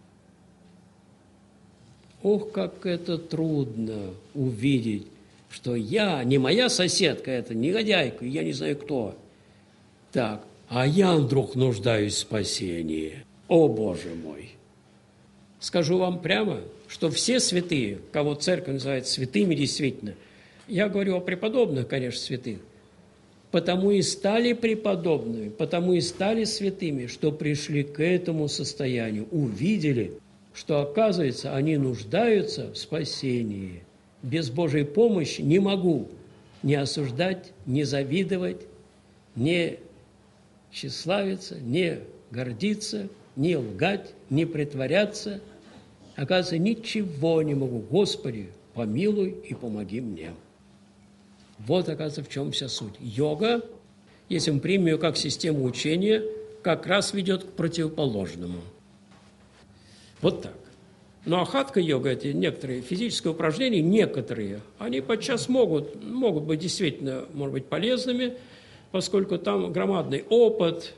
Speaker 1: Ох, как это трудно увидеть, что я, не моя соседка, это негодяйка, я не знаю кто, так, а я вдруг нуждаюсь в спасении. О, Боже мой! Скажу вам прямо, что все святые, кого церковь называет святыми действительно, я говорю о преподобных, конечно, святых, потому и стали преподобными, потому и стали святыми, что пришли к этому состоянию, увидели, что, оказывается, они нуждаются в спасении. Без Божьей помощи не могу не осуждать, не завидовать, не тщеславиться, не гордиться, не лгать, не притворяться. Оказывается, ничего не могу. Господи, помилуй и помоги мне. Вот, оказывается, в чем вся суть. Йога, если мы примем ее как систему учения, как раз ведет к противоположному. Вот так. Ну, а хатха-йога – это некоторые физические упражнения, некоторые, они подчас могут быть действительно, может быть, полезными, поскольку там громадный опыт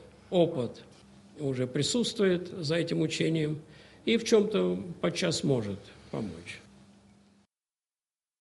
Speaker 1: уже присутствует за этим учением и в чем-то подчас может помочь.